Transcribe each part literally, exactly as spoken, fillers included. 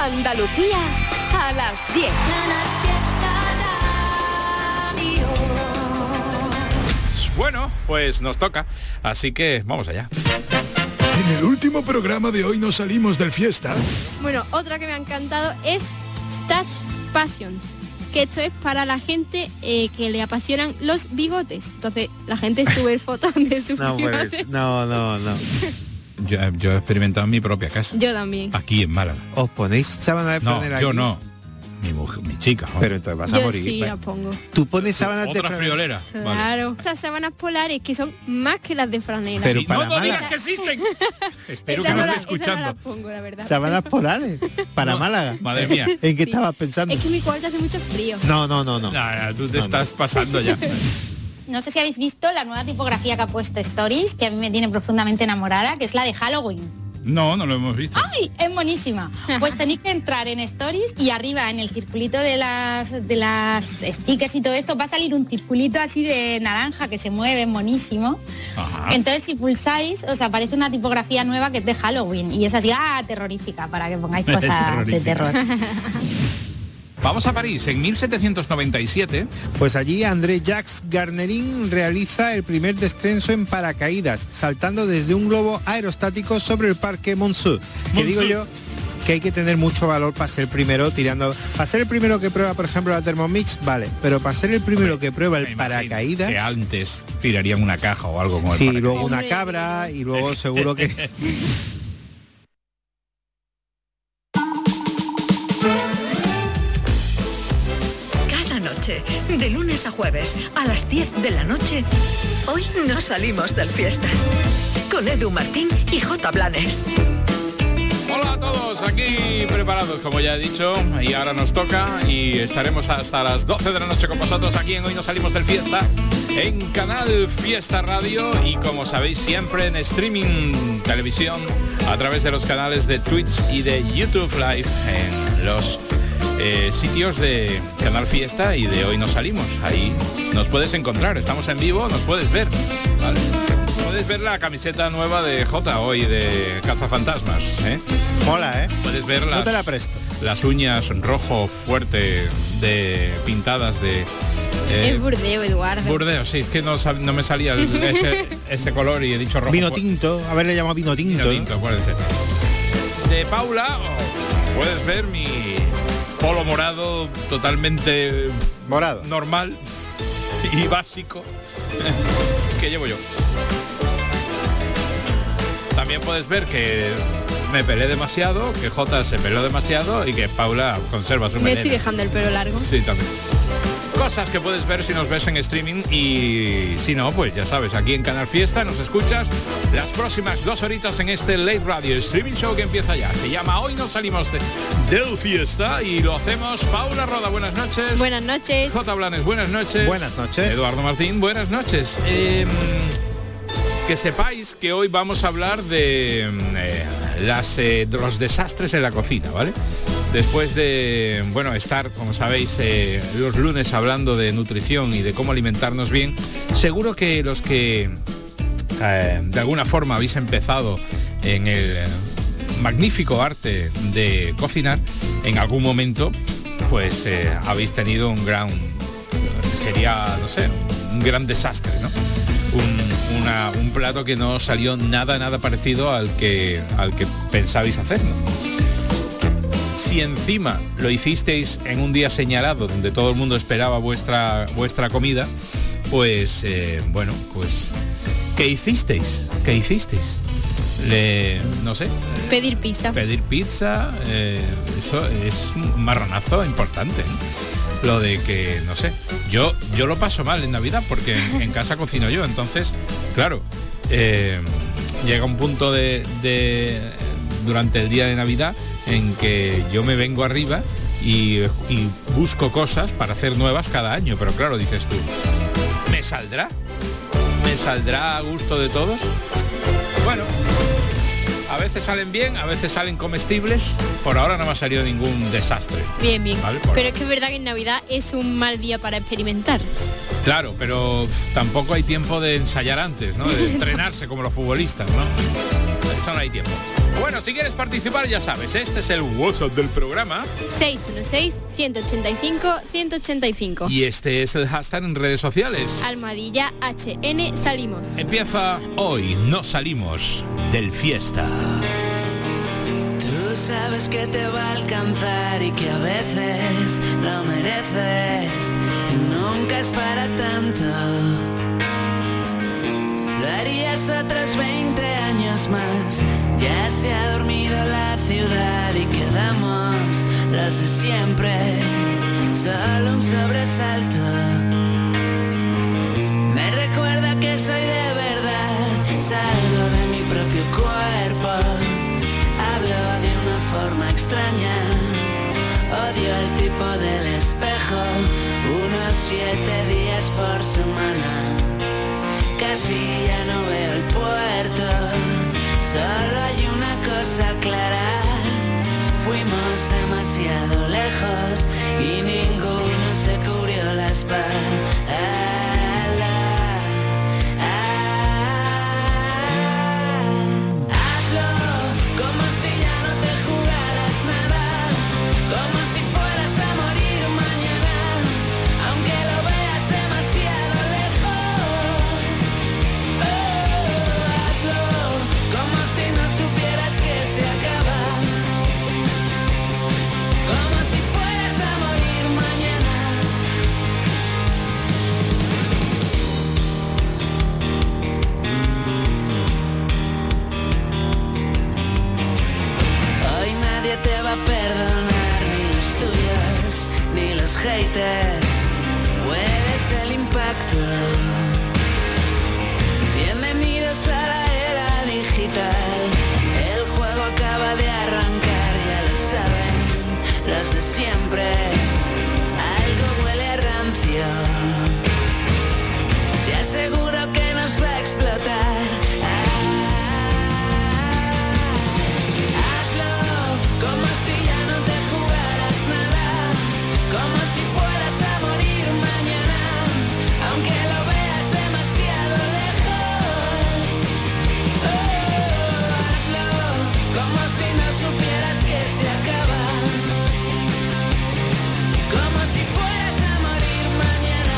Andalucía a las diez. Bueno, pues nos toca, así que vamos allá. En el último programa de hoy nos salimos del fiesta. Bueno, otra que me ha encantado es Stash Passions, que esto es para la gente eh, que le apasionan los bigotes. Entonces, la gente sube fotos de sus No, bigotes. pues, no, no, no. Yo, yo he experimentado en mi propia casa. Yo también. Aquí en Málaga. ¿Os ponéis sábana de No, franela yo aquí? no. Mi mujer, mi chica. ¿no? Pero entonces vas a Yo morir. sí ¿ves? la pongo. Tú pones sábanas de Otra franela. friolera. Vale. Claro. Estas sábanas polares que son más que las de franela. Pero Sí, para no, no Málaga. digas que existen. Espero Esas que no no esté la- esas no escuchando. las pongo, la verdad. Sábanas polares. Para No, Málaga. madre mía. ¿En qué Sí. estabas pensando? Es que mi cuarto hace mucho frío. No, no, no, no. Nah, tú te No, estás pasando ya. No sé si habéis visto la nueva tipografía que ha puesto Stories, que a mí me tiene profundamente enamorada, que es la de Halloween. No, no lo hemos visto. ¡Ay! Es buenísima. Pues tenéis que entrar en Stories y arriba en el circulito de las de las stickers y todo esto va a salir un circulito así de naranja que se mueve, es buenísimo. Ajá. Entonces si pulsáis os aparece una tipografía nueva que es de Halloween y es así, ah, terrorífica, para que pongáis cosas de Terrorífica. terror. Vamos a París en mil setecientos noventa y siete. Pues allí André Jacques Garnerin realiza el primer descenso en paracaídas, saltando desde un globo aerostático sobre el Parque Monceau. Que Monceau. digo yo que hay que tener mucho valor para ser primero tirando. Para ser el primero que prueba, por ejemplo, la Thermomix, vale, pero para ser el primero que prueba Me el imagino paracaídas, que antes tirarían una caja o algo con el sí, paracaídas. luego una Hombre. cabra y luego seguro que... Cada noche, de lunes a jueves, a las diez de la noche, hoy no salimos del fiesta. Con Edu Martín y J. Blanes. Hola a todos, aquí preparados como ya he dicho, y ahora nos toca y estaremos hasta las doce de la noche con vosotros aquí en Hoy Nos Salimos del Fiesta, en Canal Fiesta Radio y como sabéis siempre en streaming televisión a través de los canales de Twitch y de YouTube Live en los eh, sitios de Canal Fiesta y de Hoy Nos Salimos. Ahí nos puedes encontrar, estamos en vivo, nos puedes ver, ¿vale? Puedes ver la camiseta nueva de Jota hoy de Cazafantasmas, ¿eh? Mola, ¿eh? Puedes ver No las, te la presto. las uñas rojo fuerte de pintadas de eh, Es Burdeo, Eduardo. Burdeo, sí, es que no, sal- no me salía el- ese, ese color y he dicho rojo. Vino fu- tinto, haberle llamado vino tinto. Vino ¿no? tinto, puede ser. De Paula, oh, puedes ver mi polo morado totalmente Morado. normal y básico que llevo yo. También puedes ver que me pelé demasiado, que Jota se peló demasiado y que Paula conserva su Me melena. estoy dejando el pelo largo. Sí, también. Cosas que puedes ver si nos ves en streaming y si no, pues ya sabes, aquí en Canal Fiesta nos escuchas las próximas dos horitas en este Late Radio Streaming Show que empieza ya. Se llama Hoy Nos Salimos de, del Fiesta y lo hacemos Paula Roda, buenas noches. Buenas noches. J. Blanes, buenas noches. Buenas noches. Eduardo Martín, buenas noches. Eh, que sepáis que hoy vamos a hablar de eh, las, eh, de los desastres en la cocina, ¿vale? Después de, bueno, estar, como sabéis, eh, los lunes hablando de nutrición y de cómo alimentarnos bien, seguro que los que eh, de alguna forma habéis empezado en el eh, magnífico arte de cocinar, en algún momento, pues eh, habéis tenido un gran, sería, no sé, un gran desastre, ¿no? Un, una- un plato que no salió nada, nada parecido al que, al que pensabais hacer, ¿no? Si encima lo hicisteis en un día señalado donde todo el mundo esperaba vuestra, vuestra comida, pues eh, bueno, pues ¿qué hicisteis? ¿Qué hicisteis? Le, no sé, Pedir pizza. pedir pizza, eh, eso es un marronazo importante, ¿eh? Lo de que, no sé, yo yo lo paso mal en Navidad porque en, en casa cocino yo, entonces, claro, eh, llega un punto de, de durante el día de Navidad en que yo me vengo arriba y, y busco cosas para hacer nuevas cada año, pero claro, dices tú, ¿me saldrá? ¿Me saldrá a gusto de todos? Bueno, a veces salen bien, a veces salen comestibles. Por ahora no me ha salido ningún desastre. Bien, bien. Vale, por- Pero es que es verdad que en Navidad es un mal día para experimentar. Claro, pero pf, tampoco hay tiempo de ensayar antes, ¿no? De entrenarse como los futbolistas, ¿no? Eso no hay tiempo. Bueno, si quieres participar, ya sabes, este es el WhatsApp del programa. seis uno seis, uno ocho cinco, uno ocho cinco. Y este es el hashtag en redes sociales. Almohadilla H N Salimos. Empieza hoy, nos salimos del fiesta. Tú sabes que te va a alcanzar y que a veces lo mereces. Y nunca es para tanto. Lo harías otros veinte años más. Ya se ha dormido la ciudad y quedamos los de siempre. Solo un sobresalto. Me recuerda que soy de verdad. Salgo de mi propio cuerpo. Hablo de una forma extraña. Odio el tipo del espejo. Unos siete días por semana. Casi ya no veo el puerto. Solo hay una cosa clara. Fuimos demasiado lejos y ninguno se cubrió la espalda. Te va a perdonar ni los tuyos ni los haters. Puedes el impacto. Bienvenidos a la era digital. El juego acaba de arrancar, ya lo saben los de siempre. Algo huele a rancio. Te aseguro que nos va a explotar. Como si ya no te jugaras nada, como si fueras a morir mañana, aunque lo veas demasiado lejos. Oh, hazlo, como si no supieras que se acaba, como si fueras a morir mañana.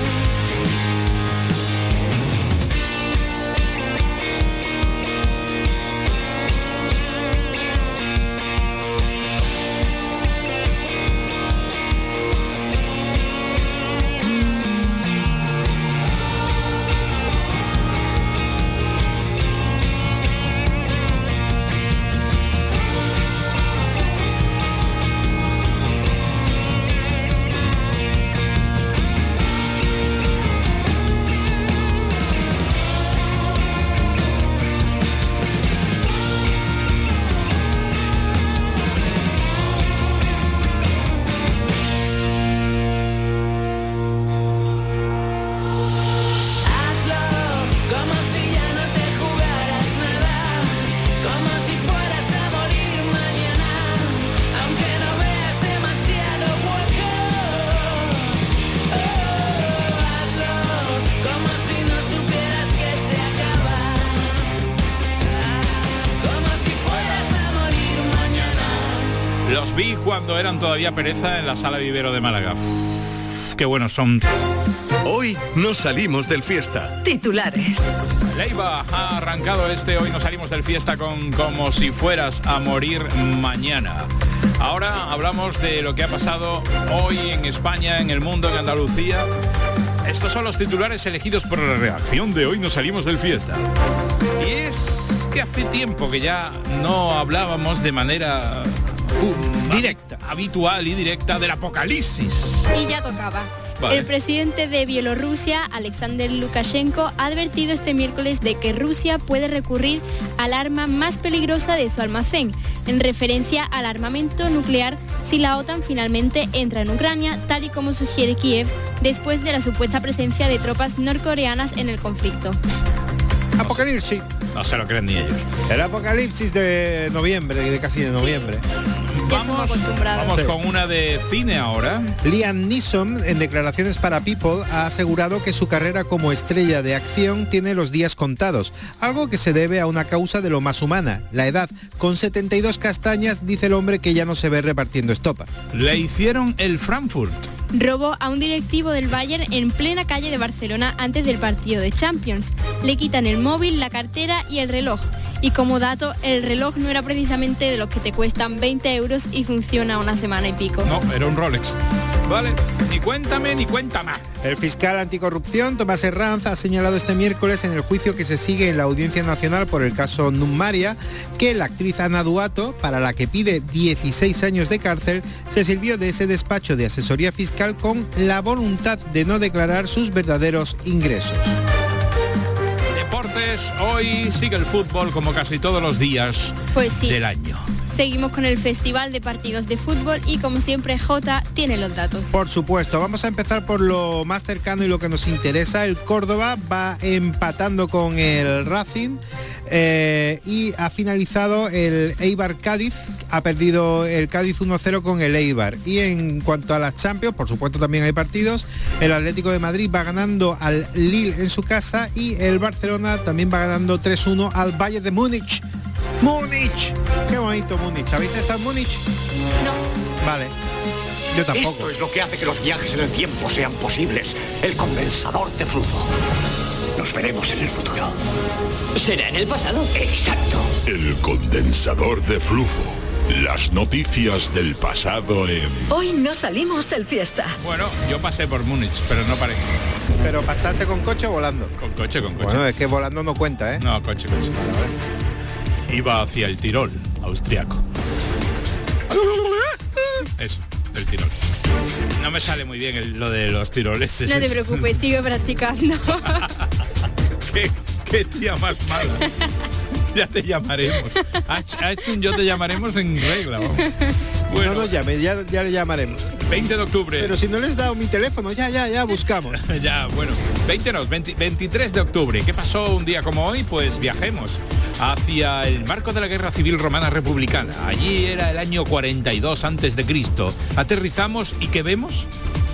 Los vi cuando eran todavía pereza en la Sala Vivero de Málaga. Uf, qué buenos son. Hoy nos salimos del fiesta. Titulares. Leiva ha arrancado este Hoy nos salimos del fiesta con Como si fueras a morir mañana. Ahora hablamos de lo que ha pasado hoy en España, en el mundo, en Andalucía. Estos son los titulares elegidos por la redacción de Hoy nos salimos del fiesta. Y es que hace tiempo que ya no hablábamos de manera uh, directa, habitual y directa del apocalipsis. Y ya tocaba. Vale. El presidente de Bielorrusia, Alexander Lukashenko, ha advertido este miércoles de que Rusia puede recurrir al arma más peligrosa de su almacén, en referencia al armamento nuclear si la OTAN finalmente entra en Ucrania, tal y como sugiere Kiev, después de la supuesta presencia de tropas norcoreanas en el conflicto. Apocalipsis. no se lo creen ni ellos. El apocalipsis de noviembre, de casi de noviembre. Ya estamos acostumbrados. Vamos Sí. con una de cine ahora. Liam Neeson, en declaraciones para People, ha asegurado que su carrera como estrella de acción tiene los días contados, algo que se debe a una causa de lo más humana, la edad. Con setenta y dos castañas, dice el hombre que ya no se ve repartiendo estopa. Le hicieron el Frankfurt. Robó a un directivo del Bayern en plena calle de Barcelona antes del partido de Champions. Le quitan el móvil, la cartera y el reloj. Y como dato, el reloj no era precisamente de los que te cuestan veinte euros y funciona una semana y pico. No, era un Rolex. Vale, ni cuéntame ni cuenta más. El fiscal anticorrupción, Tomás Herranz, ha señalado este miércoles en el juicio que se sigue en la Audiencia Nacional por el caso Nummaria que la actriz Ana Duato, para la que pide dieciséis años de cárcel, se sirvió de ese despacho de asesoría fiscal con la voluntad de no declarar sus verdaderos ingresos. Deportes, hoy sigue el fútbol como casi todos los días Pues sí. del año. Seguimos con el Festival de Partidos de Fútbol y como siempre Jota tiene los datos. Por supuesto, vamos a empezar por lo más cercano y lo que nos interesa. El Córdoba va empatando con el Racing eh, y ha finalizado el Eibar Cádiz, ha perdido el Cádiz uno cero con el Eibar. Y en cuanto a las Champions, por supuesto también hay partidos, el Atlético de Madrid va ganando al Lille en su casa y el Barcelona también va ganando tres uno al Bayern de Múnich. ¡Múnich! ¡Qué bonito Múnich! ¿Habéis estado en Múnich? No. Vale. Yo tampoco. Esto es lo que hace que los viajes en el tiempo sean posibles. El condensador de flujo. Nos veremos en el futuro. ¿Será en el pasado? Exacto. El condensador de flujo. Las noticias del pasado en... Hoy no salimos del fiesta. Bueno, yo pasé por Múnich, pero no paré. ¿Pero pasaste con coche o volando? Con coche, con coche. Bueno, es que volando no cuenta, ¿eh? No, coche, coche. Iba hacia el Tirol, austriaco. Eso, el Tirol. No me sale muy bien el- lo de los tiroleses. No te preocupes, sigue practicando. ¿Qué, qué tía más mala. Ya te llamaremos. Ha hecho- ha hecho un yo te llamaremos en regla. Vamos. Bueno, No nos llame, ya, ya le llamaremos. veinte de octubre. Pero si no les he dado mi teléfono, ya, ya, ya buscamos. Ya, bueno, veinte no, veinte, veintitrés de octubre. ¿Qué pasó un día como hoy? Pues viajemos hacia el marco de la Guerra Civil Romana Republicana. Allí era el año cuarenta y dos antes de Cristo. Aterrizamos y ¿qué vemos?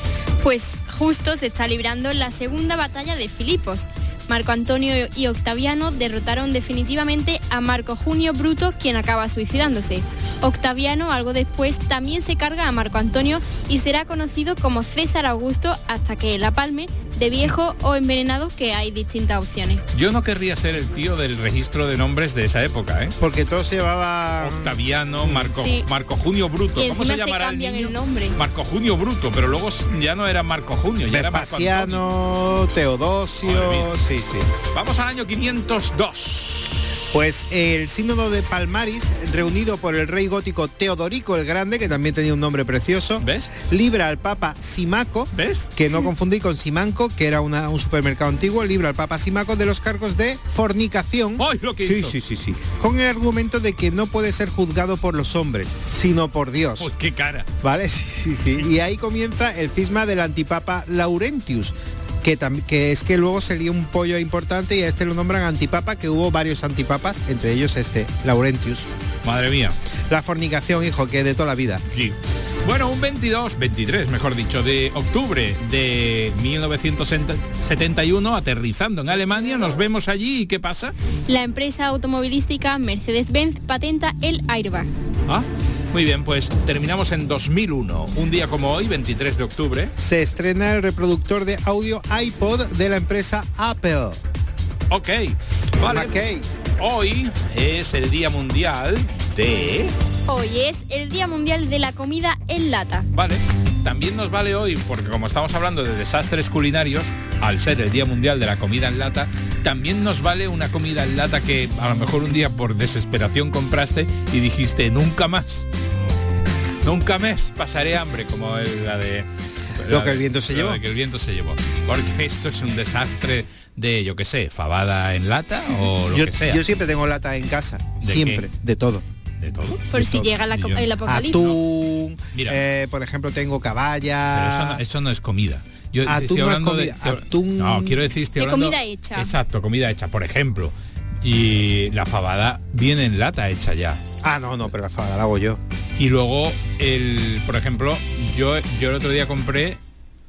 Pues justo se está librando la segunda batalla de Filipos. Marco Antonio y Octaviano derrotaron definitivamente a Marco Junio Bruto, quien acaba suicidándose. Octaviano, algo después, también se carga a Marco Antonio y será conocido como César Augusto hasta que la palme, de viejo o envenenado, que hay distintas opciones. Yo no querría ser el tío del registro de nombres de esa época, ¿eh? Porque todo se llevaba... Octaviano, Marco, Sí. Marco Junio Bruto. Y ¿Cómo se encima se llamará el cambian niño? el nombre. Marco Junio Bruto, pero luego ya no era Marco Junio, ya era Marco Antonio. Vespasiano, Teodosio... Madre mía. Sí, sí. Vamos al año quinientos dos. Pues el sínodo de Palmaris, reunido por el rey gótico Teodorico el Grande, que también tenía un nombre precioso, ¿Ves? libra al Papa Simaco, ¿Ves? que no confundí con Simanco, que era una- un supermercado antiguo, libra al Papa Simaco de los cargos de fornicación. ¡Ay, lo que Sí, hizo! sí, sí, sí. Con el argumento de que no puede ser juzgado por los hombres, sino por Dios. Uy, qué cara. ¿Vale? Sí, sí, sí. Y ahí comienza el cisma del antipapa Laurentius, que, tam- que es que luego sería un pollo importante y a este lo nombran antipapa, que hubo varios antipapas, entre ellos este, Laurentius. Madre mía. La fornicación, hijo, que de toda la vida. Sí. Bueno, un veintidós, veintitrés, mejor dicho, de octubre de mil novecientos setenta y uno, aterrizando en Alemania, nos vemos allí y ¿qué pasa? La empresa automovilística Mercedes-Benz patenta el airbag. Ah, muy bien, pues terminamos en dos mil uno, un día como hoy, veintitrés de octubre. Se estrena el reproductor de audio iPod de la empresa Apple. Ok, vale. McKay. Hoy es el Día Mundial de... Hoy es el Día Mundial de la Comida en Lata. Vale, también nos vale hoy, porque como estamos hablando de desastres culinarios, al ser el Día Mundial de la Comida en Lata, también nos vale una comida en lata que a lo mejor un día por desesperación compraste y dijiste, nunca más, nunca más pasaré hambre, como el- la de... Lo la que de- el viento se lo llevó. de que el viento se llevó. Porque esto es un desastre de, yo qué sé, fabada en lata o lo Yo, que sea. yo siempre tengo lata en casa, ¿De siempre, qué? de todo. De todo. Por De si todo. llega la co- Y yo- el apocalipsis. Atún, Mira. eh, por ejemplo, tengo Pero caballa. eso no, eso no es comida. Yo Atún estoy no es hablando comida, de... atún- No, quiero decir, estoy De hablando... comida hecha. Exacto, comida hecha. Por ejemplo, Y la fabada viene en lata hecha ya. Ah, no, no, pero la fabada la hago yo. Y luego, el, por ejemplo, yo, yo el otro día compré...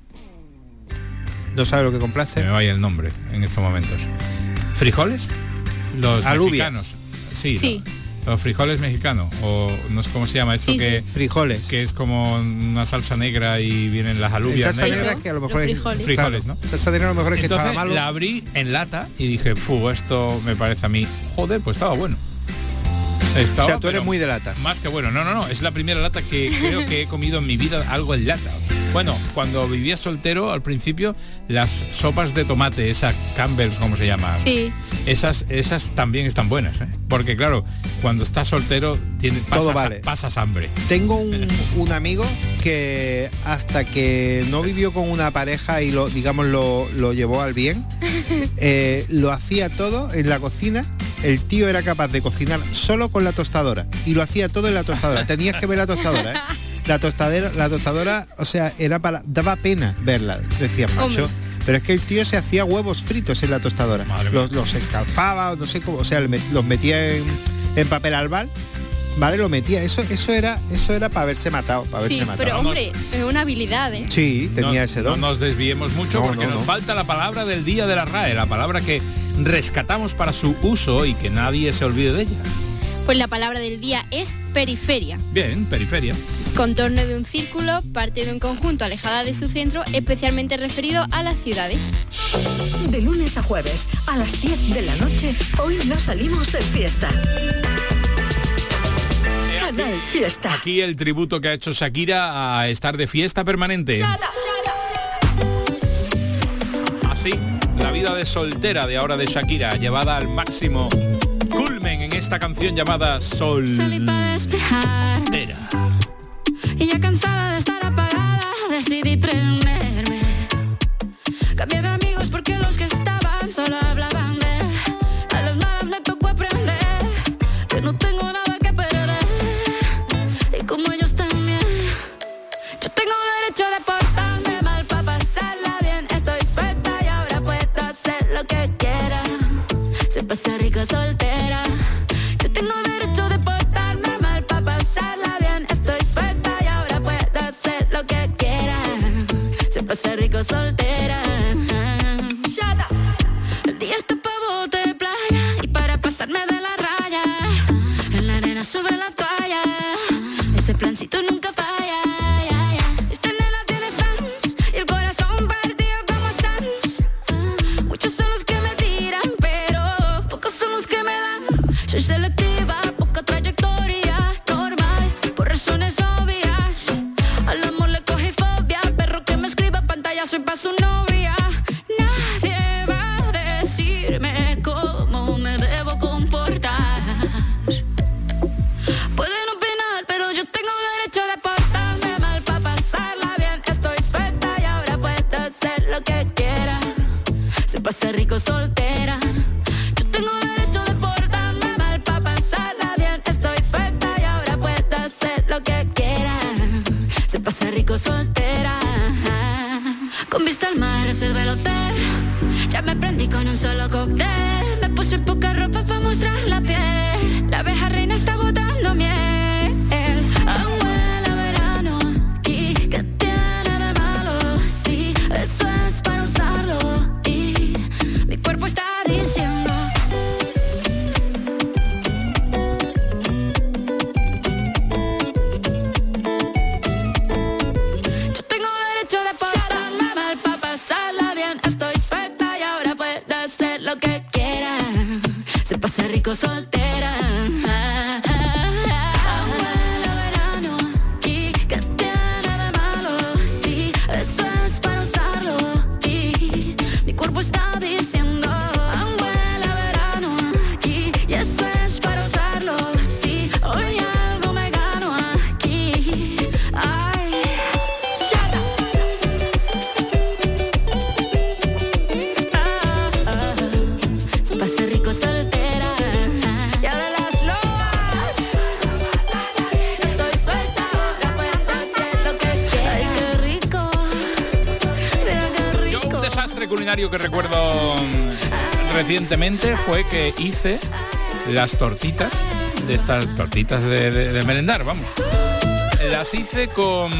¿No sabes lo que compraste? Se me vaya el nombre en estos momentos. ¿Frijoles? Los Alubias. mexicanos. Sí, Sí. Los, los frijoles mexicanos. O no sé cómo se llama esto Sí, que... sí. Frijoles. Que es como una salsa negra y vienen las alubias Salsa negras. negra que a lo mejor Los es... frijoles. Frijoles, Claro, ¿no? salsa negra a lo mejor es que Entonces estaba malo. la abrí en lata y dije, fu, esto me parece a mí, joder, pues estaba bueno. Estaba, O sea, tú eres pero muy de latas. Más que bueno, no, no, no, es la primera lata que creo que he comido en mi vida algo en lata. Bueno, cuando vivía soltero, al principio, las sopas de tomate, esas Campbell's, ¿cómo se llama? Sí. Esas, esas también están buenas, ¿eh? Porque claro, cuando estás soltero, tienes, pasas, Todo vale. pasas hambre. Tengo un, un amigo que hasta que no vivió con una pareja y lo, digamos, lo, lo llevó al bien, eh, lo hacía todo en la cocina. El tío era capaz de cocinar solo con la tostadora y lo hacía todo en la tostadora. Tenías que ver la tostadora, ¿eh? La tostadera, la tostadora, o sea, era para, daba pena verla, decía macho. Hombre. Pero es que el tío se hacía huevos fritos en la tostadora. Madre mía. Los, los escalfaba, no sé cómo, o sea, le met- los metía en, en papel albal, ¿vale? Lo metía. Eso, eso era, eso era para haberse matado, para haberse Sí, matado. pero hombre, es una habilidad, ¿eh? Sí, tenía no, ese no don. nos desviemos mucho No, porque no, nos no. falta la palabra del día de la R A E, la palabra que rescatamos para su uso y que nadie se olvide de ella. Pues la palabra del día es periferia. Bien, periferia. Contorno de un círculo, parte de un conjunto alejada de su centro, especialmente referido a las ciudades. De lunes a jueves, a las diez de la noche, hoy no salimos de fiesta. Canal Fiesta. Aquí el tributo que ha hecho Shakira a estar de fiesta permanente. Así, la vida de soltera de ahora de Shakira, llevada al máximo culmen en esta canción llamada Salí para despejar. Soltera. Y ya cansada de estar apagada, decidí prenderme. Cambié de amigos porque los que estaban solo hablaban de él. A las malas me tocó aprender que no tengo nada que perder. Y como ellos también, yo tengo derecho de portarme mal para pasarla bien. Estoy suelta y ahora puedo hacer lo que quiera. Se pasa rico soltera. Yo tengo derecho de portarme mal para pasarla bien. Estoy suelta y ahora puedo hacer lo que quiera. Se pasa rico soltera. El día está pa' bote de playa y para pasarme de la raya. En la arena sobre la toalla. Ese plancito nunca falla. Esta nena tiene fans y el corazón partido como Sans. Muchos son los que me tiran, pero pocos son los que me dan. Soy selectiva, poca trayectoria, normal, por razones obvias. Al amor le cogí fobia, perro que me escriba pantalla, soy pa' su novia. Nadie va a decirme cómo me debo comportar. Pueden opinar, pero yo tengo derecho de portarme mal pa' pasarla bien. Estoy suelta y ahora puedo hacer lo que quiera. Se pasa rico soltera. Yo tengo derecho de portarme mal pa' pasarla bien. Estoy suelta y ahora puedo hacer lo que quiera. Se pasa rico soltera. Con vista al mar reservé el hotel. Ya me prendí con un solo cóctel. Me puse poca ropa para mostrar la piel. La abeja reina está botando miel. Aún huele a verano. ¿Y qué tiene de malo? Sí, eso es para usarlo. Y mi cuerpo está diciendo. Yo tengo derecho de portarme mal pa' pasarla bien. Estoy suelta y ahora puedo hacer lo que quiera. Se pasa rico soltera. Aún huele a verano. ¿Y qué tiene de malo? Sí, eso es para usarlo. Y mi cuerpo está diciendo. Aún huele a verano. Aquí, y eso es para usarlo. Sí, hoy algo me gano aquí. Ay. Se pasa rico soltera. Y ahora las loas. Estoy suelta, ahora puedo hacer lo que quiera. Ay, qué rico. Mira qué Yo rico. un desastre culinario que recuerdo recientemente fue que hice las tortitas, de estas tortitas de, de, de merendar, vamos. Las hice con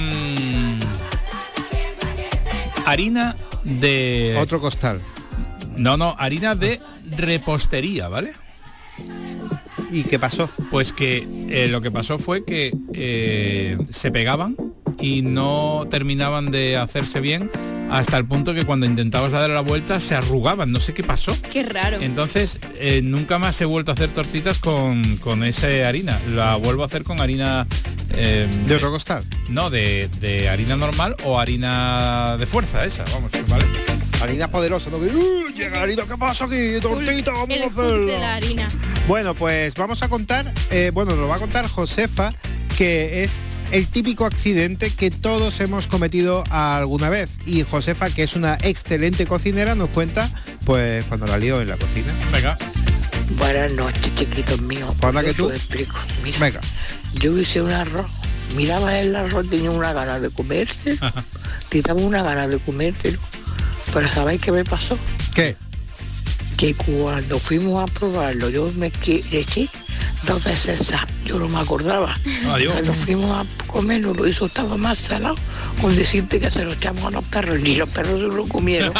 harina de... Otro costal. No, no, harina de repostería, ¿vale? ¿Y qué pasó? Pues que eh, lo que pasó fue que eh, se pegaban y no terminaban de hacerse bien hasta el punto que cuando intentabas darle la vuelta se arrugaban, no sé qué pasó. Qué raro. Entonces eh, nunca más he vuelto a hacer tortitas con, con esa harina. La vuelvo a hacer con harina... Eh, ¿De otro costal? No, de, de harina normal o harina de fuerza esa, vamos, ¿vale? Harina poderosa, ¿no? Uh, llega la harina, ¿qué pasa aquí? Tortita, vamos el a hacerlo. de la harina. Bueno, pues vamos a contar, eh, bueno, lo va a contar Josefa, que es el típico accidente que todos hemos cometido alguna vez. Y Josefa, que es una excelente cocinera, nos cuenta, pues, cuando la lió en la cocina. Venga. Buenas noches, chiquitos míos. ¿Cuándo que tú? Os explico. Mira, Venga. Yo hice un arroz, miraba el arroz, tenía una gana de comerte, te daba una gana de comértelo, pero ¿sabéis qué me pasó? ¿Qué? Que cuando fuimos a probarlo, yo me le eché dos veces sal, yo no me acordaba. Adiós. Cuando fuimos a comerlo, eso estaba más salado, con decirte que se lo echamos a los perros, ni los perros se lo comieron.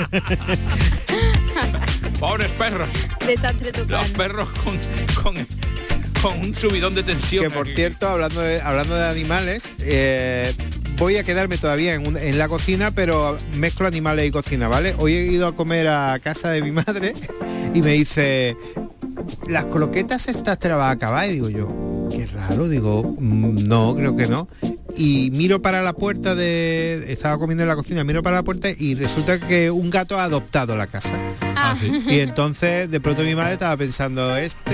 Pobres perros. Desastre total. Los perros con, con, con un subidón de tensión. Que por aquí. cierto, hablando de, hablando de animales, eh, voy a quedarme todavía en, un, en la cocina, pero mezclo animales y cocina, ¿vale? Hoy he ido a comer a casa de mi madre y me dice, las croquetas estas te las vas a acabar. Y digo yo, qué raro, digo, no, creo que no. Y miro para la puerta de... Estaba comiendo en la cocina, miro para la puerta y resulta que un gato ha adoptado la casa. Ah. ¿sí? Y entonces de pronto mi madre estaba pensando,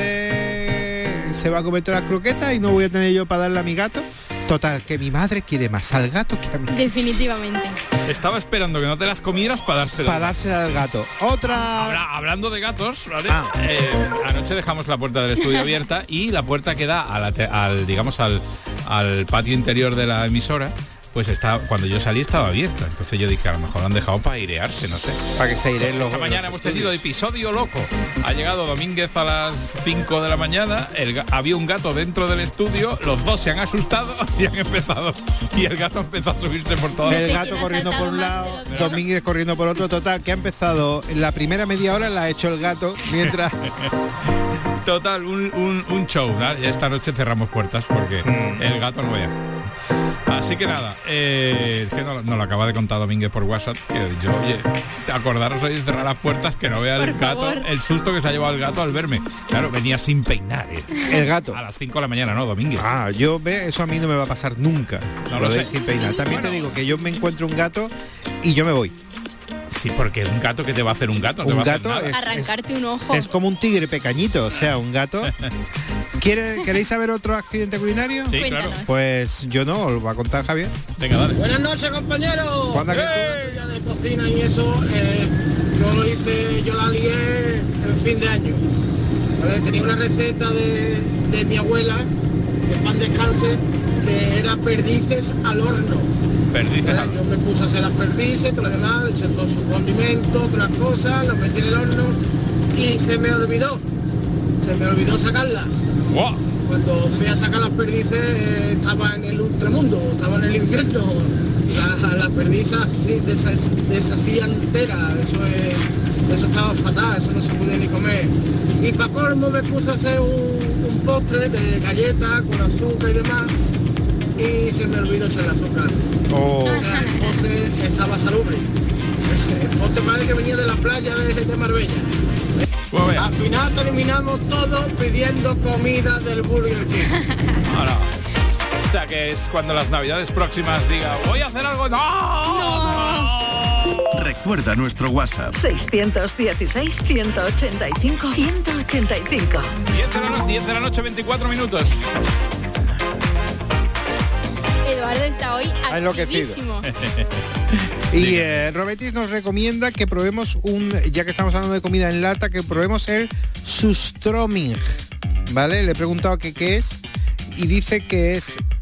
este se va a comer todas las croquetas y no voy a tener yo para darle a mi gato. Total, que mi madre quiere más al gato que a mí. Definitivamente. Estaba esperando que no te las comieras para dársela. Para dársela al gato. Otra... Habla- hablando de gatos, ¿vale? Ah. Eh, anoche dejamos la puerta del estudio abierta y la puerta que da a la te- al, digamos, al, al patio interior de la emisora, pues está, cuando yo salí estaba abierta. Entonces yo dije, a lo mejor lo han dejado para airearse, no sé. Para que se aireen Pues los... esta mañana los hemos tenido estudios. episodio loco. Ha llegado Domínguez a las cinco de la mañana, el ga- había un gato dentro del estudio, los dos se han asustado y han empezado. Y el gato empezó a subirse por todas El sé gato quién ha corriendo por saltado un más lado, de lo que- Domínguez corriendo por otro. Total, que ha empezado la primera media hora, la ha hecho el gato, mientras... Total, un, un, un show, ¿no? Y esta noche cerramos puertas porque el gato no vea. Así que nada, eh, es que no, no lo acaba de contar Domínguez por WhatsApp, que yo, oye, acordaros hoy de cerrar las puertas, que no vea el Por gato, favor. el susto que se ha llevado el gato al verme. Claro, venía sin peinar, eh. El gato. A las cinco de la mañana, ¿no, Domínguez? Ah, yo ve, eso a mí no me va a pasar nunca. No lo de sé. ir sin peinar. También Bueno. te digo que yo me encuentro un gato y yo me voy. Sí, porque un gato, ¿qué te va a hacer un gato? No te Un va a hacer gato nada. es- Arrancarte un ojo. Es como un tigre pequeñito, o sea, un gato. ¿Quiere, ¿Queréis saber otro accidente culinario? Sí, claro. Cuéntanos. Pues yo no, os lo va a contar Javier. Venga, dale. Buenas noches, compañeros. ¿Cuándo que Eh, ya de cocina y eso, eh, yo lo hice, yo la lié en fin de año. ¿Vale? Tenía una receta de, de mi abuela, que pan descanse, que era perdices al horno. Perdices ¿Vale? al- Yo me puse a hacer las perdices, todo lo demás, le eché todos sus condimentos, todas las cosas, las metí en el horno y se me olvidó, se me olvidó sacarlas. ¡Guau! Cuando fui a sacar las perdices eh, estaba en el ultramundo, estaba en el infierno. Las la perdices así, desas- deshacían entera, eso, es, eso estaba fatal, eso no se podía ni comer. Y para colmo me puse a hacer un, un postre de galletas con azúcar y demás y se me olvidó echar el azúcar. Oh. O sea, el postre estaba salubre. El postre parece que venía de la playa de, de Marbella. Pues vea. Al final terminamos todos pidiendo comida del Burger King. Ahora. O sea que es cuando las navidades próximas diga, voy a hacer algo. ¡No! ¡No! Recuerda nuestro WhatsApp. seiscientos dieciséis, ciento ochenta y cinco, ciento ochenta y cinco. diez de la, no- diez de la noche, veinticuatro minutos. Eduardo está hoy Ha enloquecido. activísimo. Y eh, Robetis nos recomienda que probemos un, ya que estamos hablando de comida en lata, que probemos el Surströmming, ¿vale? Le he preguntado que qué es y dice que es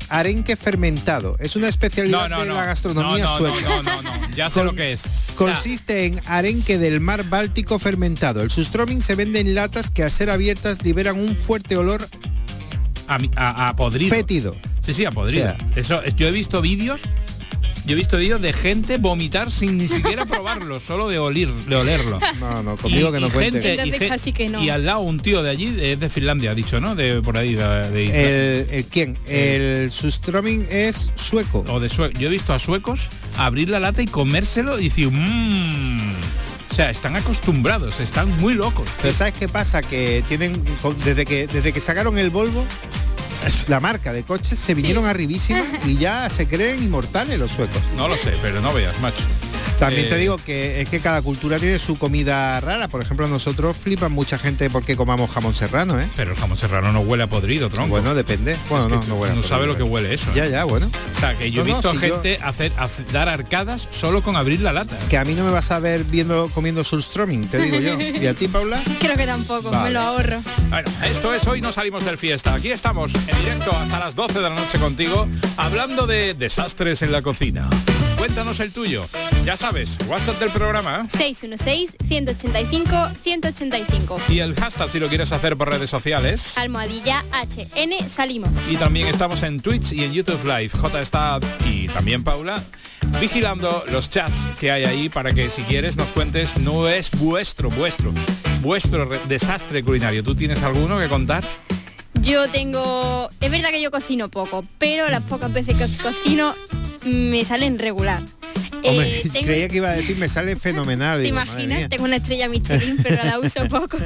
arenque fermentado. Es una especialidad No, no, de no. la gastronomía No, no, sueca. no, no, no, no. Ya sé Con- lo que es. Consiste en arenque del mar Báltico fermentado. El surströmming se vende en latas que al ser abiertas liberan un fuerte olor A, mi- a- a podrido. fétido. Sí, sí, a podrido. O sea, Eso, yo he visto vídeos, yo he visto vídeos de gente vomitar sin ni siquiera probarlo, solo de oler, de olerlo. No, no, conmigo que no cuente. Entonces y, gen- casi que no. y al lado un tío de allí, es de Finlandia, ha dicho, ¿no? De por ahí, de, de Isla- El, el quién? El surströmming es sueco. o de sue- Yo he visto a suecos abrir la lata y comérselo y decir, mmm. O sea, están acostumbrados, están muy locos. Pero ¿sabes qué pasa? Que tienen, desde que desde que sacaron el Volvo, la marca de coches, se vinieron arribísima y ya se creen inmortales los suecos. No lo sé, pero no veas, macho. También Eh, te digo que es que cada cultura tiene su comida rara. Por ejemplo, nosotros flipan mucha gente porque comamos jamón serrano, ¿eh? Pero el jamón serrano no huele a podrido, tronco. Bueno, depende. Bueno, Es que no, tú no huele a no sabe podrido. lo que huele eso. ¿eh? Ya, ya, bueno. O sea, que yo he No, no, visto si gente hacer, hacer- dar arcadas solo con abrir la lata. Que a mí no me vas a ver viendo comiendo surströmming, te digo yo. ¿Y a ti, Paula? Creo que tampoco, Vale. me lo ahorro. Bueno, esto es Hoy No Salimos del Fiesta. Aquí estamos en directo hasta las doce de la noche contigo, hablando de desastres en la cocina. Cuéntanos el tuyo. Ya sabes, WhatsApp del programa seis uno seis, uno ocho cinco, uno ocho cinco. y el hashtag si lo quieres hacer por redes sociales. Almohadilla H N salimos. Y también estamos en Twitch y en YouTube Live. J está y también Paula vigilando los chats que hay ahí para que si quieres nos cuentes. No es vuestro, vuestro, vuestro re- desastre culinario. ¿Tú tienes alguno que contar? Yo tengo... Es verdad que yo cocino poco, pero las pocas veces que cocino me salen regular. Hombre, Eh, tengo- creía que iba a decir me sale fenomenal. ¿Te Digo, madre imaginas? mía. Tengo una estrella Michelin, pero la uso poco.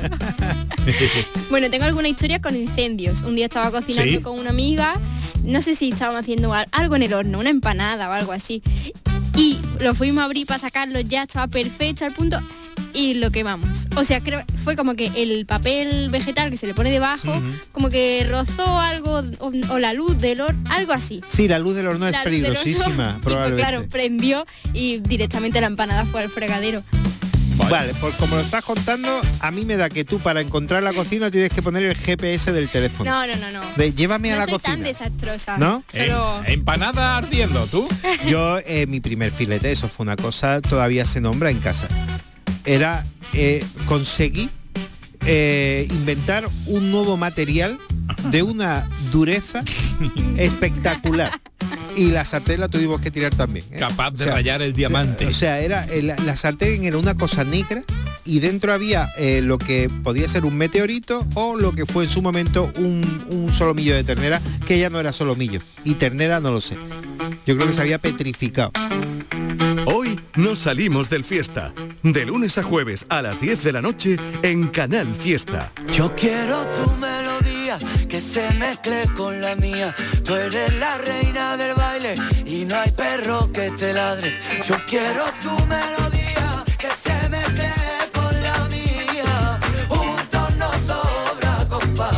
Bueno, tengo alguna historia con incendios. Un día estaba cocinando ¿Sí? con una amiga, no sé si estábamos haciendo al- algo en el horno, una empanada o algo así. Y lo fuimos a abrir para sacarlo, ya estaba perfecto al punto y lo quemamos. O sea, creo fue como que el papel vegetal que se le pone debajo, Ujú. como que rozó algo o, o la luz del horno, algo así. Sí, la luz del horno es La luz del horno, peligrosísima, y pues, probablemente. claro, prendió y directamente la empanada fue al fregadero. Vale, pues como lo estás contando, a mí me da que tú para encontrar la cocina tienes que poner el G P S del teléfono. No, no, no, no. De, llévame a no la soy cocina. tan desastrosa. ¿No? Solo... Em- empanada ardiendo, ¿tú? Yo, eh, mi primer filete, eso fue una cosa, todavía se nombra en casa. Era, eh, conseguí eh, inventar un nuevo material de una dureza espectacular. Y la sartén la tuvimos que tirar también. ¿eh? Capaz de O sea, rayar el diamante. O sea, era eh, la, la sartén era una cosa negra y dentro había eh, lo que podía ser un meteorito o lo que fue en su momento un, un solomillo de ternera, que ya no era solomillo. Y ternera no lo sé. Yo creo que se había petrificado. Hoy nos salimos del Fiesta. De lunes a jueves a las diez de la noche en Canal Fiesta. Yo quiero tu melodía que se mezcle con la mía. Tú eres la reina del baile y no hay perro que te ladre. Yo quiero tu melodía que se mezcle con la mía. Juntos nos sobra compás.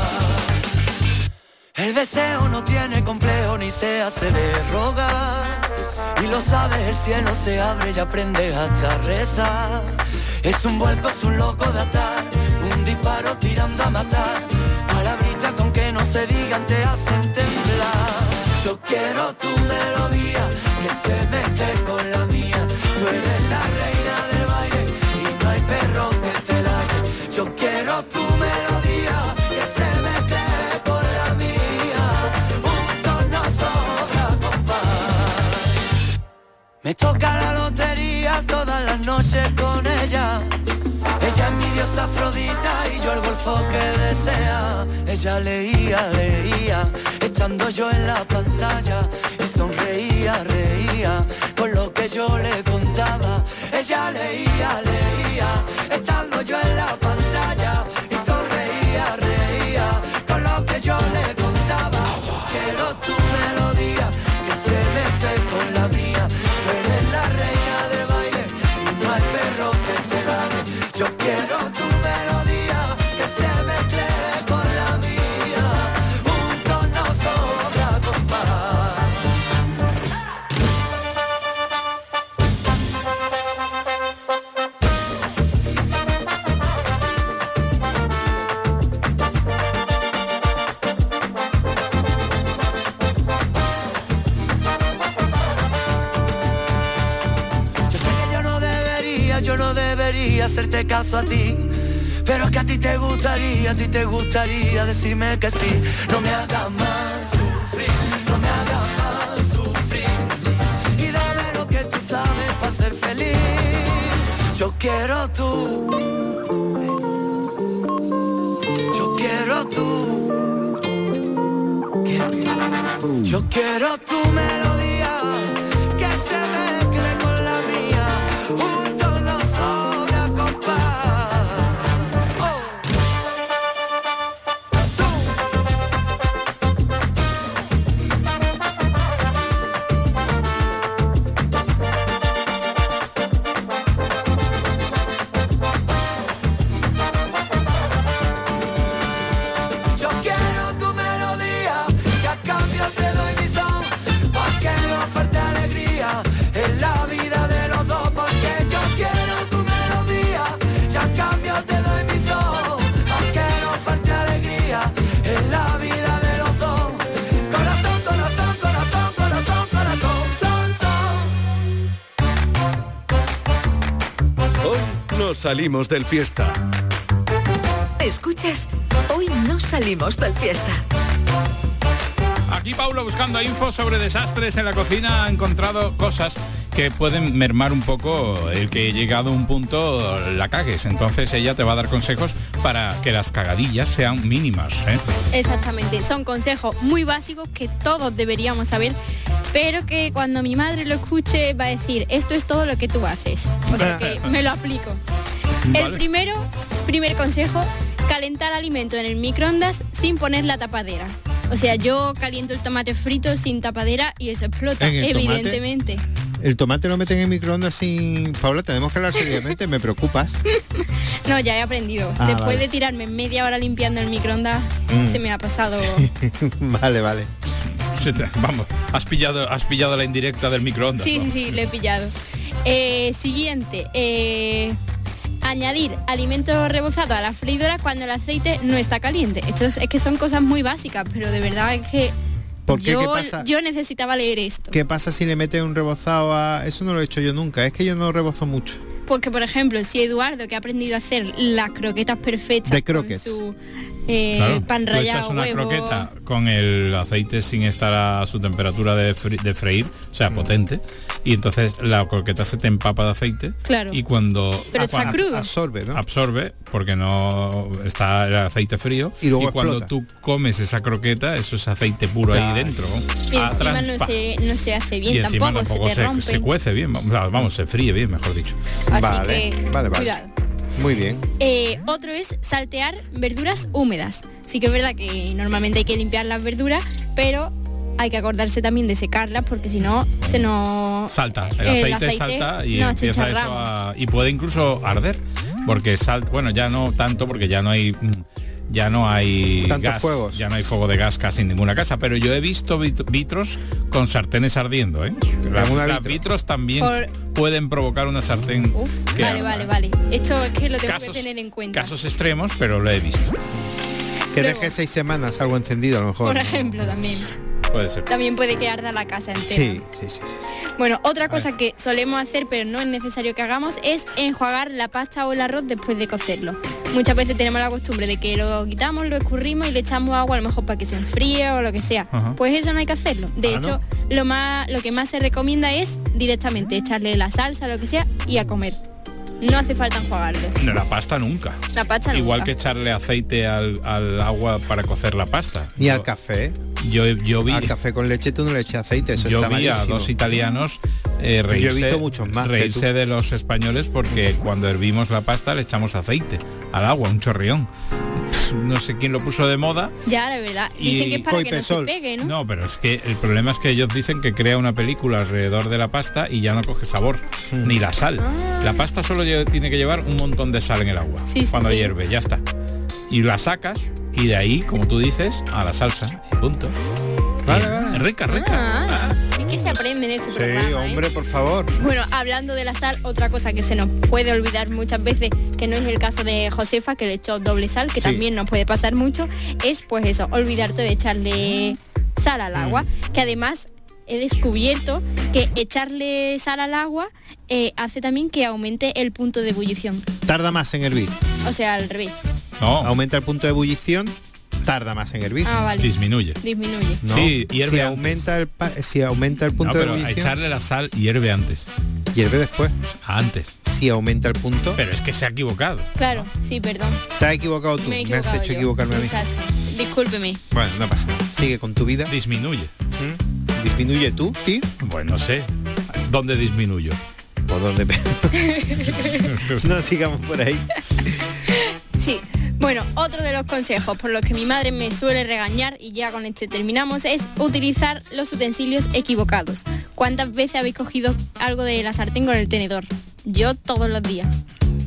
El deseo no tiene complejo ni se hace de rogar. Y lo sabes, el cielo se abre y aprendes hasta rezar. Es un vuelco, es un loco de atar, un disparo tirando a matar. Palabritas con que no se digan te hacen temblar. Yo quiero tu melodía que se mezcle con la mía. Tú eres la reina del baile y no hay perro que te ladre. Yo quiero tu melodía que se mezcle con la mía. Juntos nos sobra compás. Me toca la lotería todas las noches con ella. Ella es mi diosa Afrodita y yo el golfo que desea. Ella leía, leía, estando yo en la pantalla. Y sonreía, reía, con lo que yo le contaba. Ella leía, leía, estando yo en la pantalla. Y sonreía, reía, con lo que yo le contaba. Quiero tu melodía que se mezcle con la mía. Tú eres la reina del baile y no hay perro que te ladre. Yo quiero tu melodía que se mezcle con la mía. Juntos nos sobra compás. yo no debería hacerte caso a ti. Pero es que a ti te gustaría, a ti te gustaría decirme que sí. No me hagas más sufrir, no me hagas más sufrir. Y dame lo que tú sabes para ser feliz. Yo quiero tú, yo quiero tú, yo quiero tu melodía que se mezcle con la mía. Juntos nos sobra compás. Salimos del fiesta. Escuchas, hoy no salimos del fiesta. Aquí Paula, buscando info sobre desastres en la cocina, ha encontrado cosas que pueden mermar un poco el que llegado a un punto la cagues. Entonces ella te va a dar consejos para que las cagadillas sean mínimas, ¿eh? Exactamente, son consejos muy básicos que todos deberíamos saber, pero que cuando mi madre lo escuche va a decir, esto es todo lo que tú haces. O sea que me lo aplico. Vale. El primero, primer consejo, calentar alimento en el microondas sin poner la tapadera. O sea, yo caliento el tomate frito sin tapadera y eso explota, evidentemente. Tomate, el tomate lo meten en el microondas sin... Paula, tenemos que hablar seriamente, me preocupas. No, ya he aprendido. Ah, Después vale. de tirarme media hora limpiando el microondas, mm. se me ha pasado... Sí. Vale, vale. Vamos, has pillado, has pillado la indirecta del microondas. Sí, ¿no? sí, sí, lo he pillado. Eh, siguiente, eh, añadir alimentos rebozados a la freidora cuando el aceite no está caliente. Esto es, es que son cosas muy básicas, pero de verdad es que ¿Por qué? yo, ¿Qué pasa? yo necesitaba leer esto. ¿Qué pasa si le metes un rebozado a...? Eso no lo he hecho yo nunca, es que yo no rebozo mucho. Porque, por ejemplo, si Eduardo, que ha aprendido a hacer las croquetas perfectas de croquetas, con su eh, claro, pan rallado, echas una huevo... croqueta con el aceite sin estar a su temperatura de, fri de freír, o sea, mm. potente, y entonces la croqueta se te empapa de aceite. Claro. Y cuando... Pero está cuando crudo. Absorbe, ¿no? Absorbe, porque no está el aceite frío. Y, luego y cuando explota. tú comes esa croqueta, eso es aceite puro ya, ahí dentro. Y encima no se, no se hace bien, y tampoco, tampoco se te se, rompe. se cuece bien, vamos, se fríe bien, mejor dicho. Así vale, que, vale, vale. cuidado. Muy bien. Eh, otro es saltear verduras húmedas. Sí que es verdad que normalmente hay que limpiar las verduras, pero hay que acordarse también de secarlas porque si no se nos... Salta, el, el aceite, aceite salta y no, empieza eso a, y puede incluso arder, porque sal, bueno, ya no tanto porque ya no hay... ya no hay tantos gas, fuegos. Ya no hay fuego de gas casi en ninguna casa, pero yo he visto vit vitros con sartenes ardiendo, ¿eh? Las, las vitros también Por... pueden provocar una sartén. Uf, que vale, vale, vale. Esto es que lo tengo casos, que tener en cuenta. Casos extremos, pero lo he visto. Que Luego, deje seis semanas algo encendido a lo mejor. Por ejemplo, también. Puede ser. También puede quedar de la casa entera. Sí, sí, sí, sí, sí. Bueno, otra cosa que solemos hacer, pero no es necesario que hagamos, es enjuagar la pasta o el arroz después de cocerlo. Muchas veces tenemos la costumbre de que lo quitamos, lo escurrimos y le echamos agua a lo mejor para que se enfríe o lo que sea. Ajá. Pues eso no hay que hacerlo. De ah, hecho, ¿no? lo más, lo que más se recomienda es directamente echarle la salsa, lo que sea, y a comer. No hace falta enjuagarlos. No, la pasta nunca. La pasta Igual nunca. que echarle aceite al, al agua para cocer la pasta. Ni yo, al café. Yo, yo vi... Al café con leche tú no le echas aceite, eso yo está vi malísimo. a dos italianos eh, reírse, yo he visto muchos más reírse de los españoles porque cuando hervimos la pasta le echamos aceite al agua, un chorrión. No sé quién lo puso de moda. Ya, la verdad. Dicen y, que es para que no se pegue, ¿no? No, pero es que el problema es que ellos dicen que crea una película alrededor de la pasta y ya no coge sabor, mm. ni la sal. Ah. La pasta solo tiene que llevar un montón de sal en el agua sí, sí, cuando sí. hierve, ya está. Y la sacas y de ahí, como tú dices, a la salsa y punto. Vale, vale. Rica, rica. Ah, ah. ¿Y qué se aprende en este sí, programa? Sí, hombre, ¿eh? por favor. Bueno, hablando de la sal, otra cosa que se nos puede olvidar muchas veces, que no es el caso de Josefa, que le echó doble sal, que sí. también nos puede pasar mucho, es pues eso, olvidarte de echarle sal al agua, mm. que además he descubierto que echarle sal al agua eh, hace también que aumente el punto de ebullición. Tarda más en hervir. O sea, al revés. No. Aumenta el punto de ebullición, tarda más en hervir. Ah, vale. Disminuye. Disminuye. No, sí, hierve si antes. aumenta el pa- si aumenta el punto No, pero de ebullición, echarle la sal hierve antes. hierve después. Antes. Si aumenta el punto. Pero es que se ha equivocado. Claro, sí, perdón. Te has equivocado tú. Me, he Me has equivocado hecho yo. equivocarme a mí. Exacto. Discúlpeme. Bueno, no pasa nada. Sigue con tu vida. Disminuye. ¿Mm? ¿Disminuye tú, tío? Bueno, no sé. ¿Dónde disminuyo? ¿Por dónde? No sigamos por ahí. Sí. Bueno, otro de los consejos por los que mi madre me suele regañar, y ya con este terminamos, es utilizar los utensilios equivocados. ¿Cuántas veces habéis cogido algo de la sartén con el tenedor? Yo todos los días.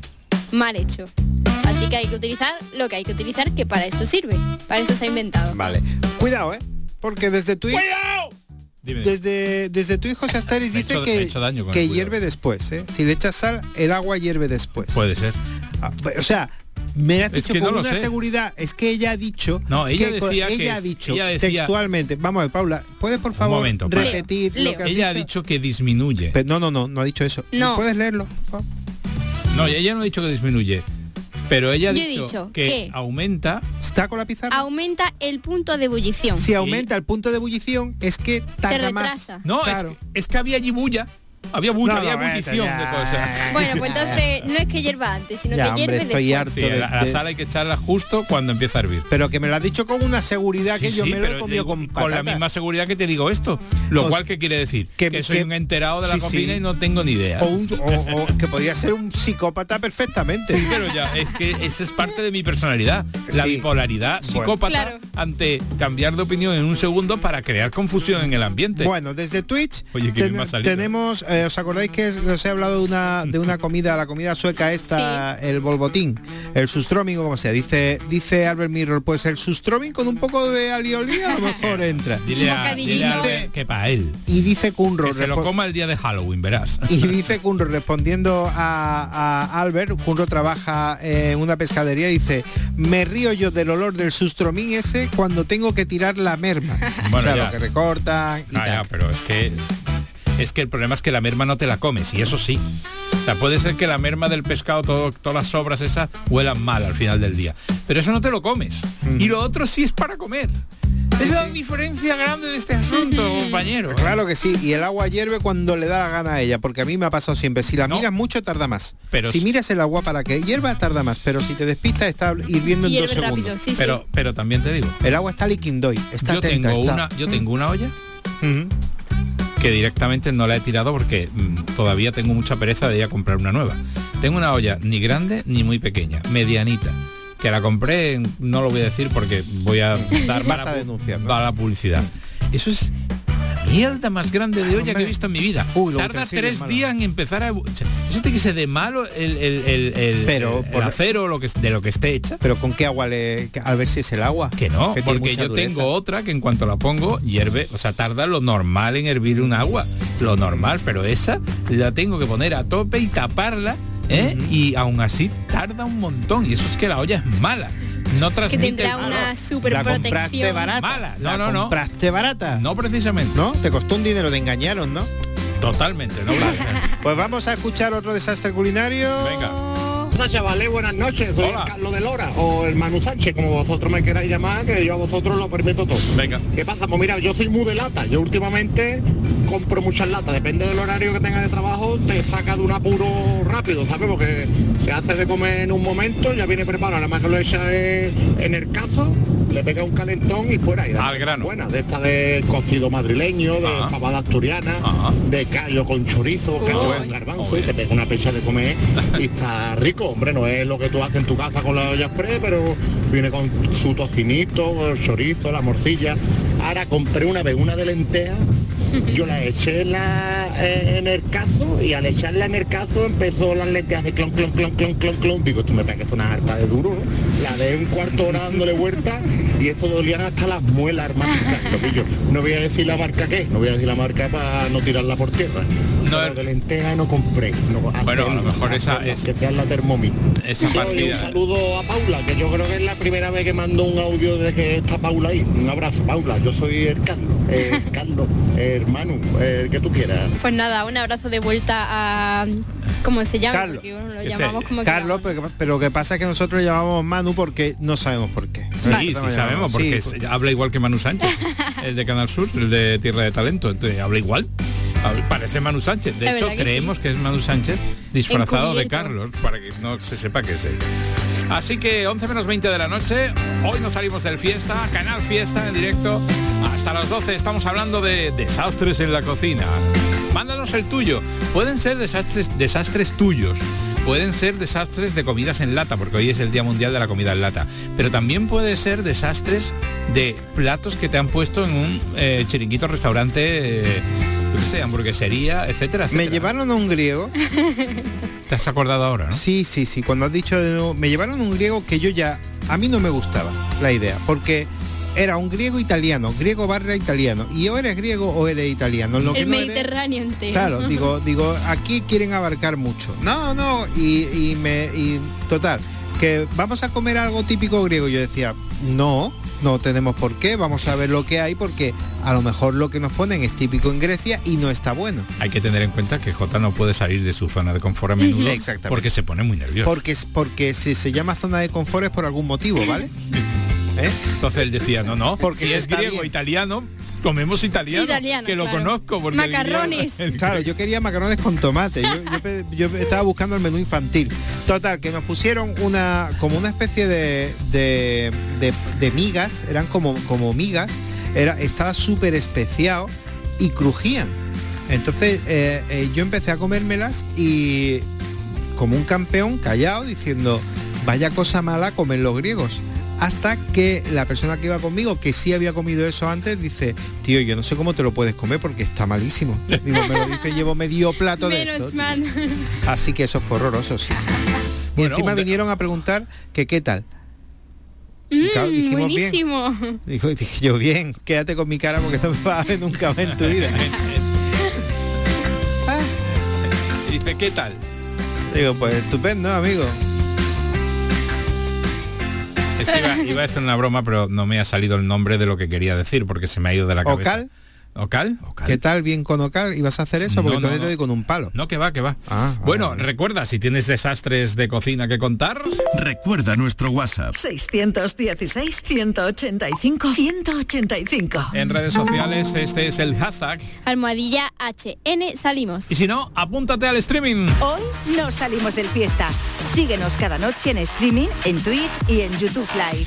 Mal hecho. Así que hay que utilizar lo que hay que utilizar, que para eso sirve. Para eso se ha inventado. Vale. Cuidado, ¿eh? Porque desde Twitch... ¡Cuidado! Dime. Desde, desde tu hijo Asteris Me dice hecho- me que, he hecho daño con que el cuidado. hierve después, ¿eh? Si le echas sal, el agua hierve después. Puede ser. Ah, o sea, me has Es dicho que no con lo una sé. seguridad, es que ella ha dicho, No, ella que, decía ella que ha es- dicho ella decía- textualmente, vamos a ver, Paula, ¿puedes por favor momento, para. repetir Leo, lo que has Ella ha dicho? dicho que disminuye. Pero no, no, no, no ha dicho eso. No. ¿Puedes leerlo, por favor? No, ella no ha dicho que disminuye. Pero ella ha Yo he dicho, dicho que que- aumenta. ¿Está con la pizarra? Aumenta el punto de ebullición. Si aumenta el punto de ebullición, es que tarda Se más. retrasa. No, Claro. es, que, es que había allí bulla. Había bulla, No, había no, ebullición ya. de cosas. Bueno, pues entonces no es que hierva antes, sino Ya, que hombre, hierve estoy después. harto Sí, de- la, la de- sal hay que echarla justo cuando empieza a hervir. Pero que me lo has dicho con una seguridad que Sí, yo sí, me lo he pero comido digo, con con la patatas. misma seguridad que te digo esto. Lo O- cual, ¿qué quiere decir? que- Que, soy que- un enterado de la sí, cocina sí. y no tengo ni idea. O, un- o- o que podría ser un psicópata perfectamente. Sí, pero ya, es que esa es parte de mi personalidad. La Sí. bipolaridad psicópata Claro. ante cambiar de opinión en un segundo para crear confusión en el ambiente. Bueno, desde Twitch Oye, qué bien me ha salido. tenemos, eh, ¿os acordáis que es- os he hablado de una de una comida, la comida sueca esta, el bolbotín, el sustroming o como sea? Dice dice Albert Mirror, pues el sustroming con un poco de alioli a lo mejor entra. Dile a, bocadillito. dile a Albert que para él. Y dice Kunro, Que se lo respo- coma el día de Halloween, verás. y dice Kunro respondiendo a, a Albert, Kunro trabaja en una pescadería, dice, me río yo del olor del sustroming ese cuando tengo que tirar la merma. Bueno, o sea, ya. lo que recortan y Ah, tal. ya, pero es que es que el problema es que la merma no te la comes, y eso sí. O sea, puede ser que la merma del pescado, todo, todas las sobras esas, huelan mal al final del día. Pero eso no te lo comes. Mm. Y lo otro sí es para comer. Es la diferencia grande de este asunto, compañero. Claro que sí, y el agua hierve cuando le da la gana a ella, porque a mí me ha pasado siempre, si la No. miras mucho tarda más. Pero si si- miras el agua para que hierva tarda más, pero si te despistas está hirviendo en dos Hierve rápido, segundos. sí, Pero, pero también te digo, El agua está liquindoy, está yo atenta, tengo está. una, yo tengo una olla Ujú. que directamente no la he tirado porque mm, todavía tengo mucha pereza de ir a comprar una nueva. Tengo una olla ni grande ni muy pequeña, medianita, que la compré, en- no lo voy a decir porque voy a dar Vas mala, a denunciar, ¿no? mala publicidad. Eso es la mierda más grande de olla que he visto en mi vida. Uy, los Tarda utensilios tres malos. días en empezar a... o sea, eso tiene que ser de malo el, el, el, el- Pero el- el por- acero lo que, de lo que esté hecha. Pero con qué agua le... que- a ver si es el agua. Que no, que tiene porque mucha yo dureza. tengo otra que en cuanto la pongo hierve, o sea, tarda lo normal en hervir un agua, lo normal, pero esa la tengo que poner a tope y taparla, ¿eh? Y aún así tarda un montón, y eso es que la olla es mala. No Que transmite tendrá el- una super La compraste protección. barata. Mala. No, La no, no. compraste barata. No precisamente. ¿No? Te costó un dinero, te engañaron, ¿no? Totalmente, no. Pues vamos a escuchar otro desastre culinario. Venga. Hola chavales, buenas noches, soy Hola. el Carlos de Lora o el Manu Sánchez, como vosotros me queráis llamar, que yo a vosotros lo permito todo. Venga. ¿Qué pasa? Pues mira, yo soy muy de lata, yo últimamente compro muchas latas, depende del horario que tenga de trabajo, te saca de un apuro rápido, ¿sabes? Porque se hace de comer en un momento, ya viene preparado, nada más que lo echa en, en el cazo, le pega un calentón y fuera. Y Al grano. Buena, de esta de cocido madrileño, de Ajá. fabada asturiana, Ajá. de callo con chorizo, callo Oh. con garbanzo, Oh, y te pega una pecha de comer y está rico, hombre, no es lo que tú haces en tu casa con la olla express, pero viene con su tocinito, el chorizo, la morcilla. Ahora compré una vez una de lentejas, yo la eché en, la, eh, en el cazo y al echarla en el cazo empezó las lentejas de clon, clon, clon, clon, clon, clon. Digo, esto me pega que esto es una harta de duro, ¿no? La de un cuarto hora dándole vuelta y eso dolían hasta las muelas, hermano. No voy a decir la marca qué, no voy a decir la marca para no tirarla por tierra. No, pero de lenteja no compré. No, bueno, a lo mejor esa es... Que sea la Thermomix. Esa partida. Un saludo a Paula, que yo creo que es la primera vez que mando un audio desde que está Paula ahí. Un abrazo, Paula. Yo soy el Carlos, el Carlos, hermano, el que tú quieras. Pues nada, un abrazo de vuelta a... ¿Cómo se llama? Carlos. Porque, bueno, lo llamamos como Carlos, pero, pero lo que pasa es que nosotros le llamamos Manu porque no sabemos por qué. Sí, sí, sí sabemos, porque sí, pues... habla igual que Manu Sánchez, el de Canal Sur, el de Tierra de Talento, entonces habla igual. Parece Manu Sánchez. De hecho, que creemos que, sí, que es Manu Sánchez disfrazado de Carlos, para que no se sepa que es él. Así que once menos veinte de la noche, hoy nos salimos del Fiesta, Canal Fiesta en directo. Hasta las doce estamos hablando de desastres en la cocina. Mándanos el tuyo. Pueden ser desastres, desastres tuyos. Pueden ser desastres de comidas en lata, porque hoy es el Día Mundial de la Comida en Lata. Pero también puede ser desastres de platos que te han puesto en un eh, chiringuito, restaurante, eh, no sé, hamburguesería, etcétera, etcétera. Me llevaron a un griego. ¿Te has acordado ahora, no? Sí, sí, sí. Cuando has dicho... Me llevaron a un griego que yo ya... A mí no me gustaba la idea, porque... Era un griego italiano, griego barra italiano. Y o eres griego o eres italiano. Lo el que no Mediterráneo eres, entero. Claro, digo, digo, aquí quieren abarcar mucho. No, no, y, y me. Y total, que vamos a comer algo típico griego. Yo decía, no, no tenemos por qué, vamos a ver lo que hay, porque a lo mejor lo que nos ponen es típico en Grecia y no está bueno. Hay que tener en cuenta que Jota no puede salir de su zona de confort a menudo. Exactamente. Porque se pone muy nervioso. Porque, porque si se llama zona de confort es por algún motivo, ¿vale? ¿Eh? Entonces él decía, no, no, porque si es griego, bien. italiano, comemos italiano, italiano que lo claro. conozco. Porque macarrones. El griego, el claro, yo quería macarrones con tomate, yo, yo, yo estaba buscando el menú infantil. Total, que nos pusieron una como una especie de, de, de, de migas, eran como, como migas, era, estaba súper especiado y crujían. Entonces eh, eh, yo empecé a comérmelas y como un campeón, callado, diciendo, vaya cosa mala comen los griegos. Hasta que la persona que iba conmigo, que sí había comido eso antes, dice, tío, yo no sé cómo te lo puedes comer porque está malísimo. Digo, me lo dice, llevo medio plato de Menos esto. mal. Así que eso fue horroroso, sí, sí. Y bueno, encima vinieron a preguntar que qué tal. Mm, claro, dijimos, buenísimo. Bien. Dijo, dije yo, bien, quédate con mi cara porque no me vas a ver nunca más en tu vida. ah. Dice, ¿qué tal? Digo, pues estupendo, amigo. Es que iba, iba a hacer una broma, pero no me ha salido el nombre de lo que quería decir porque se me ha ido de la cabeza. ¿Ocal? ¿Ocal? ¿Ocal? ¿Qué tal bien con Ocal? ¿Ibas a hacer eso? Porque no, entonces no, te doy con un palo. No, que va, que va. Ah, bueno, vale. recuerda, si tienes desastres de cocina que contar... Recuerda nuestro WhatsApp. seiscientos dieciséis, ciento ochenta y cinco, ciento ochenta y cinco. En redes sociales este es el hashtag. Almohadilla H N salimos. Y si no, apúntate al streaming. Hoy no salimos del Fiesta. Síguenos cada noche en streaming, en Twitch y en YouTube Live.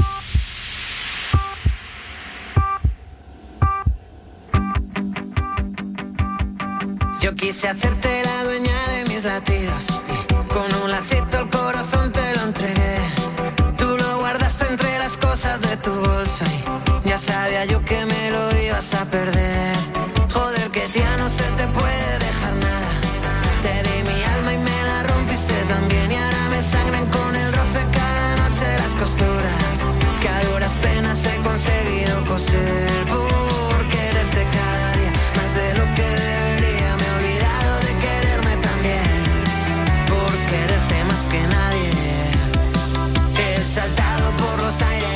Yo quise hacerte la dueña de mis latidos y con un lacito el corazón te lo entregué. Tú lo guardaste entre las cosas de tu bolsa y ya sabía yo que me lo ibas a perder. Joder, que ya no se te puede dejar nada. Te di mi alma y me la rompiste también y ahora me sangran con el roce cada noche las costuras que a duras penas he conseguido coser. Por quererte cada día más de lo que debería. Saltado por los aires,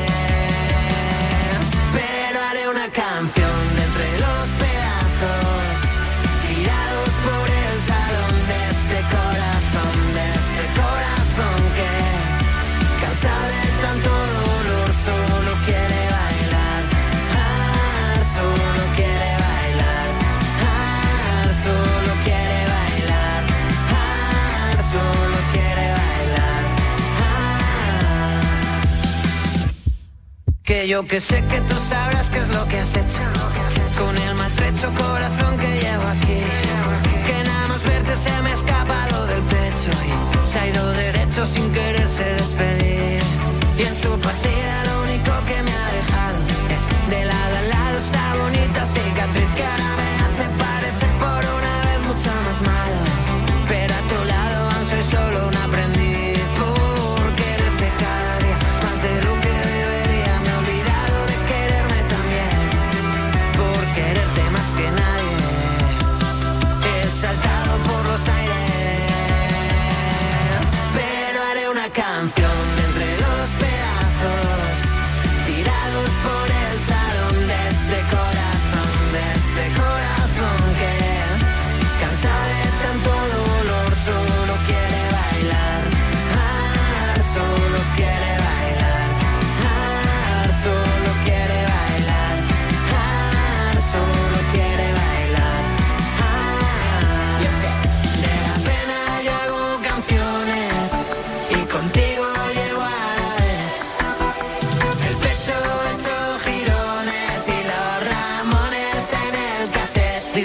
pero haré una canción de entre los pedazos tirados por el salón de este corazón, de este corazón que cansado de tanto dolor solo quiere bailar, ah, solo quiere bailar, ah, solo quiere bailar, ah, solo quiere bailar. Que yo que sé que tú sabrás qué es lo que has hecho con el maltrecho corazón que llevo aquí. Que nada más verte se me ha escapado del pecho y se ha ido derecho sin quererse despedir. Y en su partida lo único que me ha dejado es de lado a lado esta bonita cicatriz que ahora me hace parecer por una vez mucho más malo. Pero a tu lado aún soy solo un aprendiz por quererte cada día más de lo que debería. Me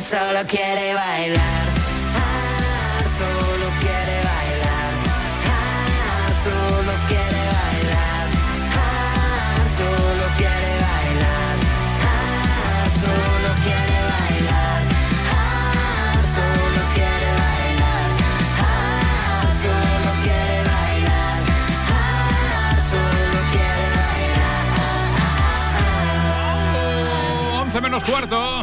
solo quiere bailar. Ah, solo quiere bailar. Ah, solo quiere bailar. Ah, solo quiere bailar. Ah, solo quiere bailar. Ah, solo quiere bailar. Ah, solo quiere bailar. Ah, solo quiere bailar. once menos cuarto.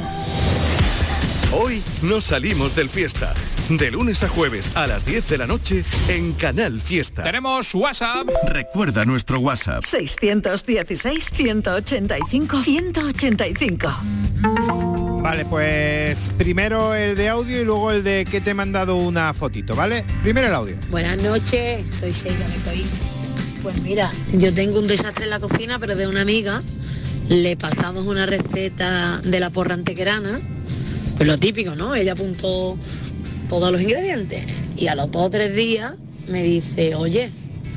Hoy nos salimos del Fiesta. De lunes a jueves a las diez de la noche en Canal Fiesta. Tenemos WhatsApp. Recuerda nuestro WhatsApp. seiscientos dieciséis, ciento ochenta y cinco, ciento ochenta y cinco. Vale, pues primero el de audio y luego el de que te he mandado una fotito, ¿vale? Primero el audio. Buenas noches, soy Sheila de Coí. Pues mira, yo tengo un desastre en la cocina, pero de una amiga. Le pasamos una receta de la porra antequerana, pues lo típico, ¿no? Ella apuntó todos los ingredientes y a los dos o tres días me dice, oye,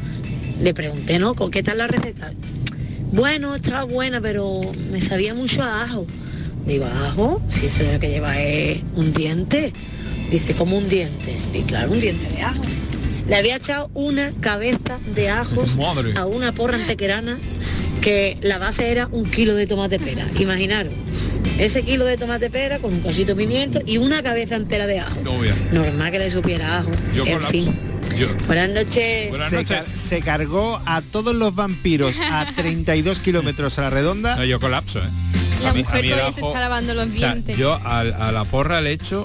le pregunté, ¿no? ¿Con qué tal la receta? Bueno, estaba buena, pero me sabía mucho a ajo. Digo, ¿ajo? Si eso es lo que lleva es un diente. Dice, ¿cómo un diente? Y claro, un diente de ajo. Le había echado una cabeza de ajos Madre. a una porra antequerana que la base era un kilo de tomate pera. Imaginaros, ese kilo de tomate pera con un cosito de pimiento y una cabeza entera de ajo. No, bien. Normal que le supiera ajo. Yo en colapso. fin. Yo. Buenas noches. Buenas Se, noches. car- se cargó a todos los vampiros a treinta y dos kilómetros a la redonda. No, yo colapso, ¿eh? La A mí- mujer a mí el todavía se ajo- está lavando los O sea, dientes. yo a, a la porra le echo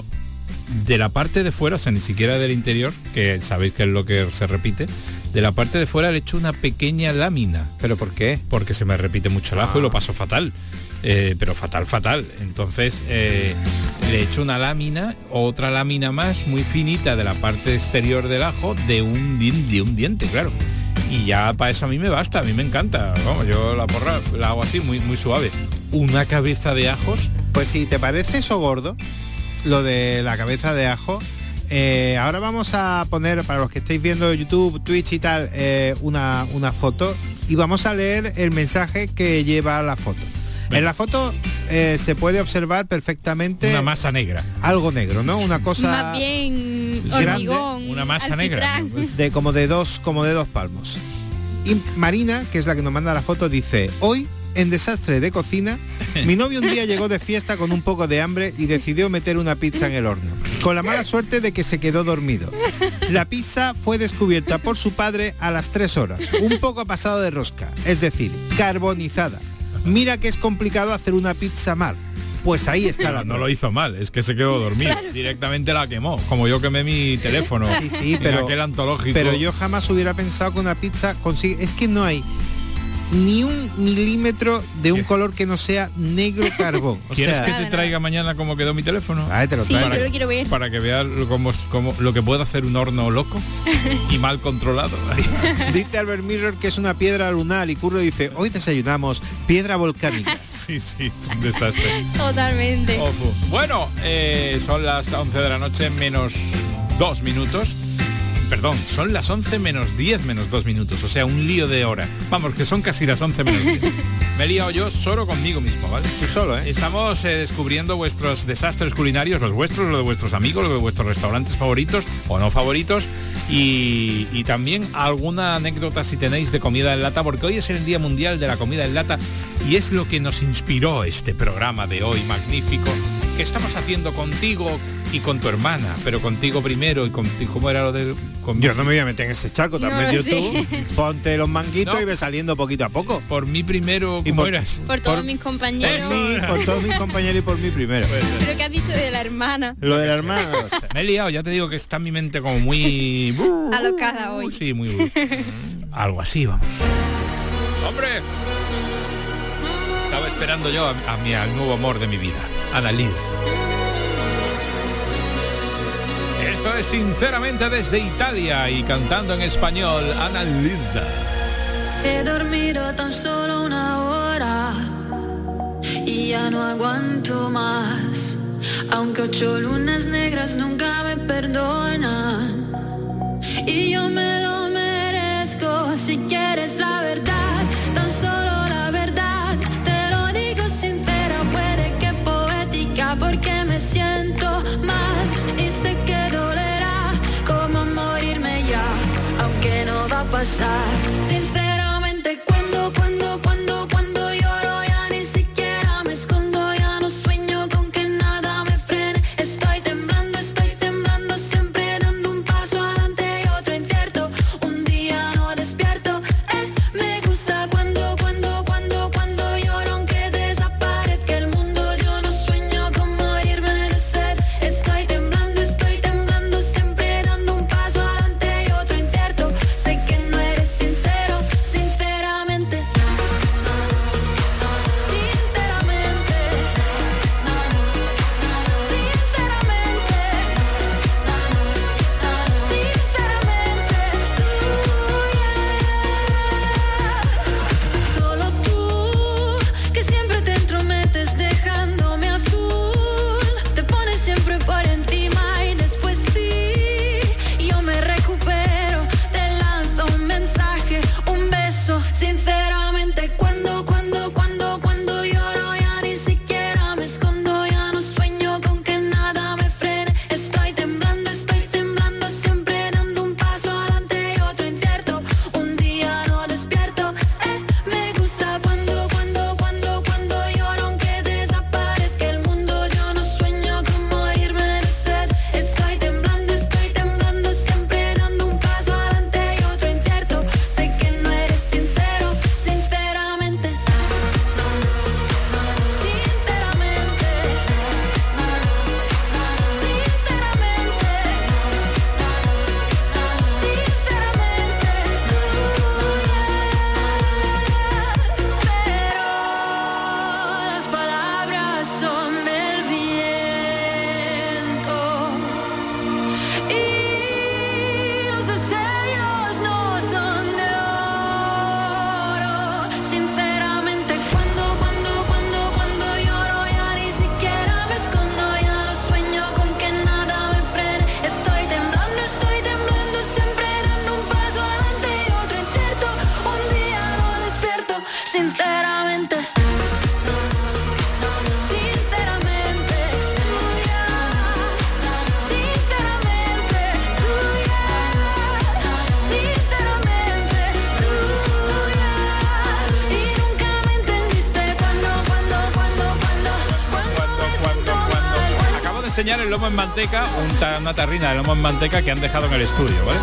de la parte de fuera, o sea, ni siquiera del interior, que sabéis que es lo que se repite, de la parte de fuera le echo una pequeña lámina. ¿Pero por qué? Porque se me repite mucho el ajo Ah. y lo paso fatal. Eh, pero fatal, fatal. Entonces eh, le echo una lámina, otra lámina más, muy finita de la parte exterior del ajo, de un, di- de un diente, claro. Y ya para eso a mí me basta, a mí me encanta. Vamos, yo la porra la hago así, muy, muy suave. Una cabeza de ajos. Pues si te parece eso gordo, lo de la cabeza de ajo, eh, ahora vamos a poner, para los que estáis viendo YouTube, Twitch y tal, eh, una, una foto y vamos a leer el mensaje que lleva la foto. En la foto eh, se puede observar perfectamente Una masa negra. algo negro, ¿no? Una cosa Más bien grande, hormigón. una masa alquitrán. negra. Pues, de como de dos como de dos palmos. Y Marina, que es la que nos manda la foto, dice: hoy en Desastre de Cocina, mi novio un día llegó de fiesta con un poco de hambre y decidió meter una pizza en el horno, con la mala suerte de que se quedó dormido. La pizza fue descubierta por su padre a las tres horas, un poco pasado de rosca, es decir, carbonizada. Mira que es complicado hacer una pizza mal. Pues ahí está la no prueba. lo hizo mal, es que se quedó dormido. Directamente la quemó, como yo quemé mi teléfono. Sí, sí, en pero, aquel antológico. pero yo jamás hubiera pensado que una pizza consigue... Es que no hay ni un milímetro de un color que no sea negro carbón. O ¿Quieres sea, que te traiga mañana cómo quedó mi teléfono? Ah, te lo Sí, traigo. yo lo quiero ver. Para que veas lo, cómo, cómo- lo que puede hacer un horno loco y mal controlado. Dice Albert Mirror que es una piedra lunar y Curro dice: hoy desayunamos piedra volcánica. Sí, sí, un desastre. Totalmente. Ofu. Bueno, eh, son las once de la noche menos dos minutos. Perdón, son las once menos diez menos dos minutos, o sea, un lío de hora. Vamos, que son casi las once menos diez. Me he liado yo solo conmigo mismo, ¿vale? Tú solo, ¿eh? Estamos eh, descubriendo vuestros desastres culinarios, los vuestros, los de vuestros amigos, los de vuestros restaurantes favoritos o no favoritos, y, y también alguna anécdota si tenéis de comida en lata, porque hoy es el Día Mundial de la Comida en Lata y es lo que nos inspiró este programa de hoy magnífico que estamos haciendo contigo y con tu hermana, pero contigo primero y contigo, ¿cómo era lo del...? Con Yo no me voy a meter en ese charco, te has No, metido sí. tú. Ponte los manguitos No. y ve saliendo poquito a poco. Por mí primero, Y ¿cómo por- eras? Por todos por- mis Por compañeros. mí, por todos mis compañeros y por mí primero. Pero que has dicho de la hermana. Lo de la hermana. no lo sé. Me he liado, ya te digo que está mi mente como muy... Alocada hoy. Sí, muy... Algo así, vamos. ¡Hombre! Estaba esperando yo a, a mi, al nuevo amor de mi vida, Annalise. Esto es Sinceramente desde Italia y cantando en español, Annalisa. He dormido tan solo una hora y ya no aguanto más. Aunque ocho lunas negras nunca me perdonan y yo me lo merezco. Si quieres la verdad, tan solo la verdad, te lo digo sincera, puede que poética, porque me siento pasar. Sinceramente, cuando, cuando, cuando, cuando lloro ya ni siquiera me escondo, ya no sueño con que nada me frene. Estoy temblando, estoy temblando, siempre dando un paso adelante y otro incierto. Un día no despierto, eh, me gusta cuando, cuando, cuando, cuando lloro aunque desaparezca el mundo. Yo no sueño con morirme de sed. Estoy temblando, estoy temblando, siempre dando un paso adelante y otro incierto. Sé que no eres sincero, sinceramente. Sinceramente. Solo tú, que siempre te entrometes dejándome azul. Te pones siempre por encima y después sí, yo me recupero. Te lanzo un mensaje, un beso. Sinceramente, cuando, cuando, cuando, cuando lloro ya ni siquiera me escondo, ya no sueño con que nada me frene. Estoy temblando, estoy temblando, siempre dando un paso adelante y otro incierto. Un día no despierto, eh, me gusta cuando, cuando, cuando, cuando lloro aunque desaparezca el mundo. Yo no sueño con morirme de sed. Estoy temblando, estoy temblando, siempre dando un paso adelante y otro incierto. Sé que no eres sincero, sinceramente. Sinceramente. Pero las palabras son del viento y los destellos no son de oro. Sinceramente, cuando, cuando, cuando, cuando lloro ya ni siquiera me escondo, ya no sueño con que nada me frene. Estoy temblando, estoy temblando, siempre dando un paso adelante y otro incierto. Un día no despierto, sinceramente. Sinceramente, tuya. Sinceramente, tuya. Sinceramente, tuya. Y nunca me entendiste cuando, cuando, cuando, cuando, cuando me siento mal. Acabo de enseñar el lomo en manteca, un ta- una tarrina de lomo en manteca que han dejado en el estudio, ¿vale?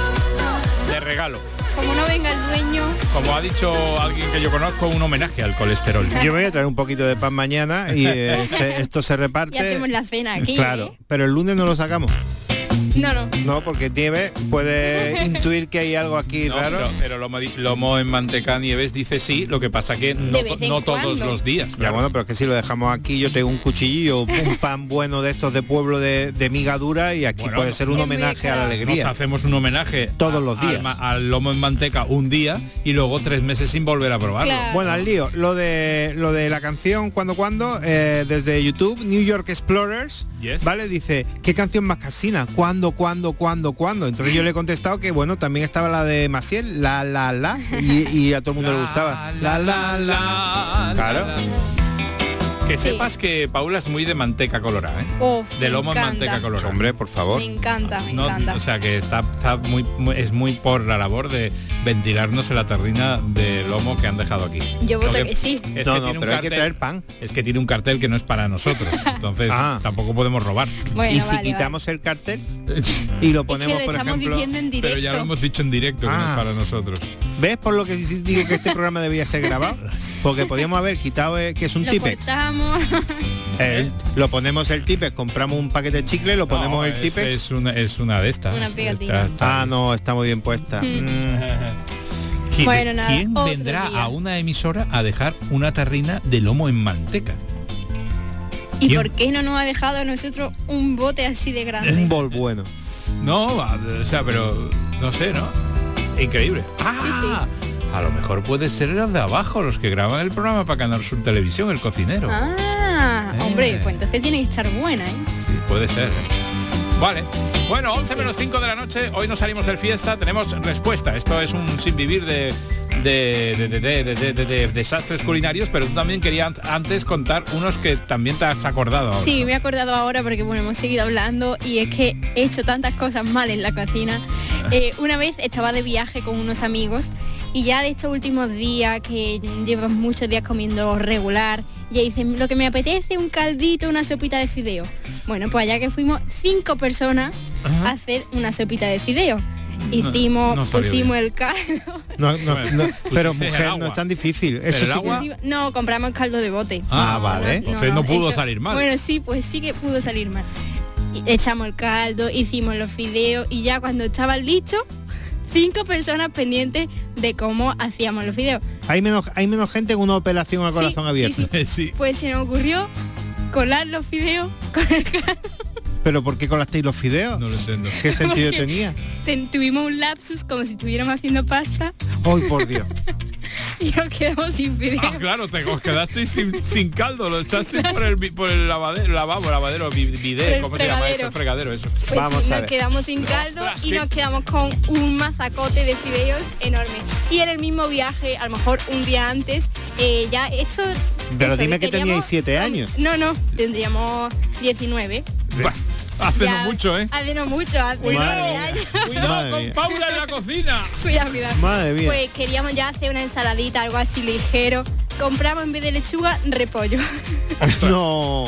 De regalo. Como no venga el dueño. Como ha dicho alguien que yo conozco, un homenaje al colesterol. Yo me voy a traer un poquito de pan mañana y eh, se- esto se reparte. Y hacemos la cena aquí. Claro, ¿eh? pero el lunes no lo sacamos. No, no. No, porque Nieves puede intuir que hay algo aquí No, raro. pero, pero lomo, di- lomo en manteca Nieves dice sí, lo que pasa que no, De vez to- en no todos cuando. los días. Ya bueno, pero es que si lo dejamos aquí, yo tengo un cuchillillo, un pan bueno de estos de pueblo de, de miga dura y aquí Bueno, puede ser un no. homenaje a la Nos alegría. hacemos un homenaje Todos a- los días. al, ma- al lomo en manteca un día y luego tres meses sin volver a probarlo. Claro. Bueno, al lío, lo de lo de la canción Cuando Cuando, eh, desde YouTube, New York Explorers, Yes. ¿vale? Dice, ¿qué canción más casina? ¿Cuándo, cuándo, cuándo, cuándo? Entonces yo le he contestado que, bueno, también estaba la de Maciel, la, la, la, y, y a todo el mundo le gustaba. La, la, la. Claro. Que Sí. sepas que Paula es muy de manteca colorada, ¿eh? Oh, De me lomo en encanta. manteca colorada. Hombre, por favor. Me encanta, me No, encanta. o sea que está, está muy, muy- es muy por la labor de ventilarnos en la tarrina de lomo que han dejado aquí. Yo voto Lo que sí. Es No, que no, tiene un pero hay que cartel- traer pan. Es que tiene un cartel que no es para nosotros, entonces Ah. tampoco podemos robar. Bueno, y si vale, quitamos el cartel y lo vale. ponemos, Es que lo por estamos ejemplo... diciendo en directo. Pero ya lo hemos dicho en directo, que no Ah. es para nosotros. ¿Ves por lo que sí digo que este programa debería ser grabado? Porque podíamos haber quitado, eh, que es un Lo Tipex. cortamos. El- lo ponemos el Tipex, compramos un paquete de chicle, lo ponemos No, el es, Tipex. es una, es una de estas. Una pegatina. Está- está Ah, no, está muy bien puesta. Mm. Mm. ¿Quién, Bueno, nada, quién otro vendrá día. a una emisora a dejar una tarrina de lomo en manteca? ¿Y ¿Quién? por qué no nos ha dejado a nosotros un bote así de grande? Un bol bueno. No, a- o sea, pero no sé, ¿no? Increíble. Ah, a lo mejor puede ser los de abajo, los que graban el programa para Canal Sur Televisión, el cocinero. Ah, Eh. hombre, pues entonces tiene que estar buena, ¿eh? Sí, puede ser. Vale. Bueno, once menos cinco de la noche, hoy nos salimos del fiesta, tenemos respuesta. Esto es un sin vivir de de, de, de, de, de, de, de, de desastres culinarios, pero tú también querías antes contar unos que también te has acordado ahora. Sí, me he acordado ahora porque bueno, hemos seguido hablando y es que he hecho tantas cosas mal en la cocina. Eh, una vez estaba de viaje con unos amigos y ya de estos últimos días que llevas muchos días comiendo regular, ya dicen, lo que me apetece un caldito, una sopita de fideo. Bueno, pues allá que fuimos cinco personas Ajá. a hacer una sopita de fideo. Hicimos, no, no pusimos bien. el caldo. No, no, no, pero mujer, no es tan difícil. Eso sí agua? Que... No, compramos caldo de bote. Ah, no, vale. No, Entonces no, no pudo eso, salir mal. Bueno, sí, pues sí que pudo salir mal. Echamos el caldo, hicimos los fideos y ya cuando estaban listos, cinco personas pendientes de cómo hacíamos los fideos. Hay menos, hay menos gente en una operación a corazón sí, abierto. Sí, sí. sí. Pues se nos ocurrió colar los fideos con el caldo. ¿Pero por qué colasteis los fideos? No lo entiendo. ¿Qué sentido tenía? Ten, tuvimos un lapsus como si estuviéramos haciendo pasta. ¡Ay, por Dios! Y nos quedamos sin fideos. Ah, claro, te os quedasteis sin, sin caldo, lo echasteis por el, por el lavadero, lavabo, lavadero, bidet, ¿cómo fregadero. se llama eso? Fregadero, eso. Pues Vamos sí, a nos ver. quedamos sin caldo Ostras, y ¿qué? nos quedamos con un mazacote de fideos enorme. Y en el mismo viaje, a lo mejor un día antes, eh, ya esto... Pero eso, dime que teníais siete años. No, no, tendríamos diecinueve. Bah, hace ya, no mucho, ¿eh? Hace no mucho, hace cuidado, nueve años. Cuidado con Paula en la cocina. Cuidado, cuidado. Madre mía. Pues queríamos ya hacer una ensaladita, algo así ligero. Compramos en vez de lechuga, repollo. No.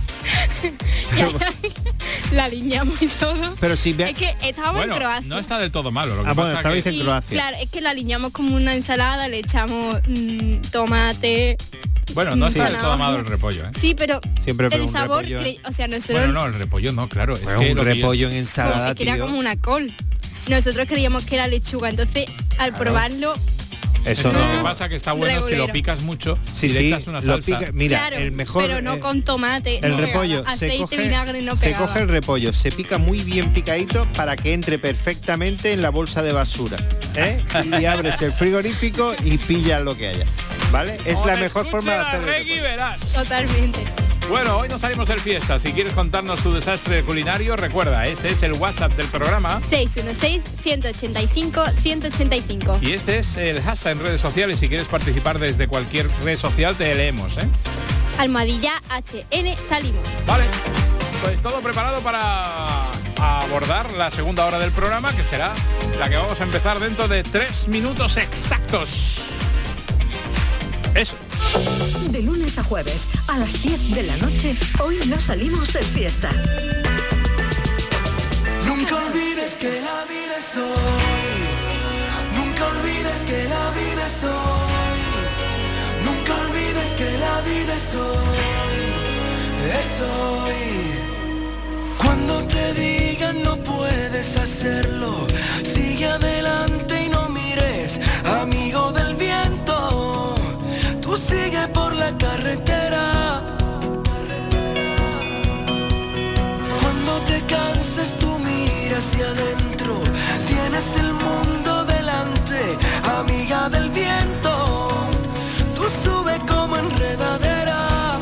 La aliñamos y todo. Pero si ve... Es que estábamos bueno, en Croacia. No está del todo malo. Lo que ah, bueno, pasa estabais que... en Croacia. Y, claro, es que la aliñamos como una ensalada, le echamos mmm, tomate. Bueno, no está del todo malo el repollo, ¿eh? Sí, pero Siempre el sabor, repollo, ¿eh? O sea, nosotros... Bueno, no, el repollo no, claro. Pues es que un repollo es... en ensalada, es que era tío. como una col. Nosotros creíamos que era lechuga, entonces al claro. probarlo... Eso es no. Lo que pasa que está bueno regulero. Si lo picas mucho, sí, si sí, le echas una salsa. Pica, mira, claro, el mejor. Pero no eh, con tomate. El no repollo pegaba. se Aceite, coge, vinagre no se pegaba. coge el repollo, se pica muy bien picadito para que entre perfectamente en la bolsa de basura, ¿eh? Y abres el frigorífico y pillas lo que haya, ¿vale? Es o la mejor forma de hacerlo. Verás. Totalmente. Bueno, hoy nos salimos del fiesta. Si quieres contarnos tu desastre culinario, recuerda, este es el WhatsApp del programa. seis uno seis, uno ocho cinco, uno ocho cinco. Y este es el hashtag en redes sociales. Si quieres participar desde cualquier red social, te leemos, ¿eh? Almohadilla H N salimos. Vale, pues todo preparado para abordar la segunda hora del programa, que será la que vamos a empezar dentro de tres minutos exactos. Eso. De lunes a jueves, a las diez de la noche, hoy no salimos de fiesta. Nunca olvides que la vida es hoy. Nunca olvides que la vida es hoy. Nunca olvides que la vida es hoy. Es hoy. Cuando te digan no puedes hacerlo, sigue adelante y no mires, amigo del viento. Tú sigue por la carretera. Cuando te canses tú mira hacia adentro. Tienes el mundo delante, amiga del viento. Tú sube como enredadera,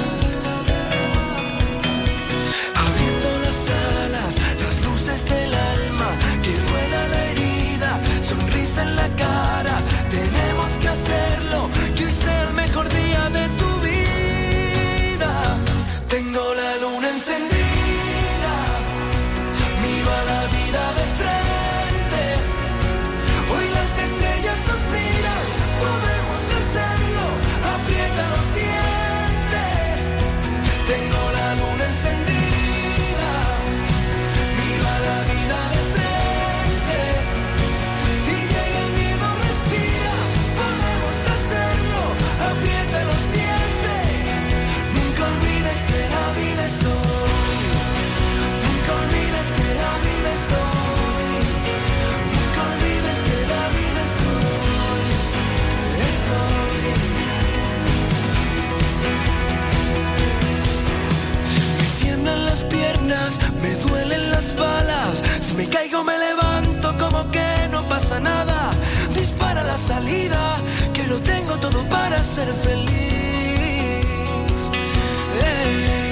abriendo las alas, las luces del alma. Que duela la herida, sonrisa en la cara. Tenemos que hacerlo, que hoy sea el mejor día de tu vida. Tengo la luna encendida, miro a la vida de frente. Hoy las estrellas nos miran, podemos hacerlo, aprieta los dientes. Tengo la luna encendida, miro a la vida de frente. Si llega el miedo respira, podemos hacerlo, aprieta los dientes. Nunca olvides que la vida es hoy. Nunca olvides que la vida es hoy. Nunca olvides que la vida es hoy. Es hoy. Me tiemblan las piernas, me duelen las balas. Si me caigo me levanto como que no pasa nada. Dispara la salida, que lo tengo todo para ser feliz. Eh.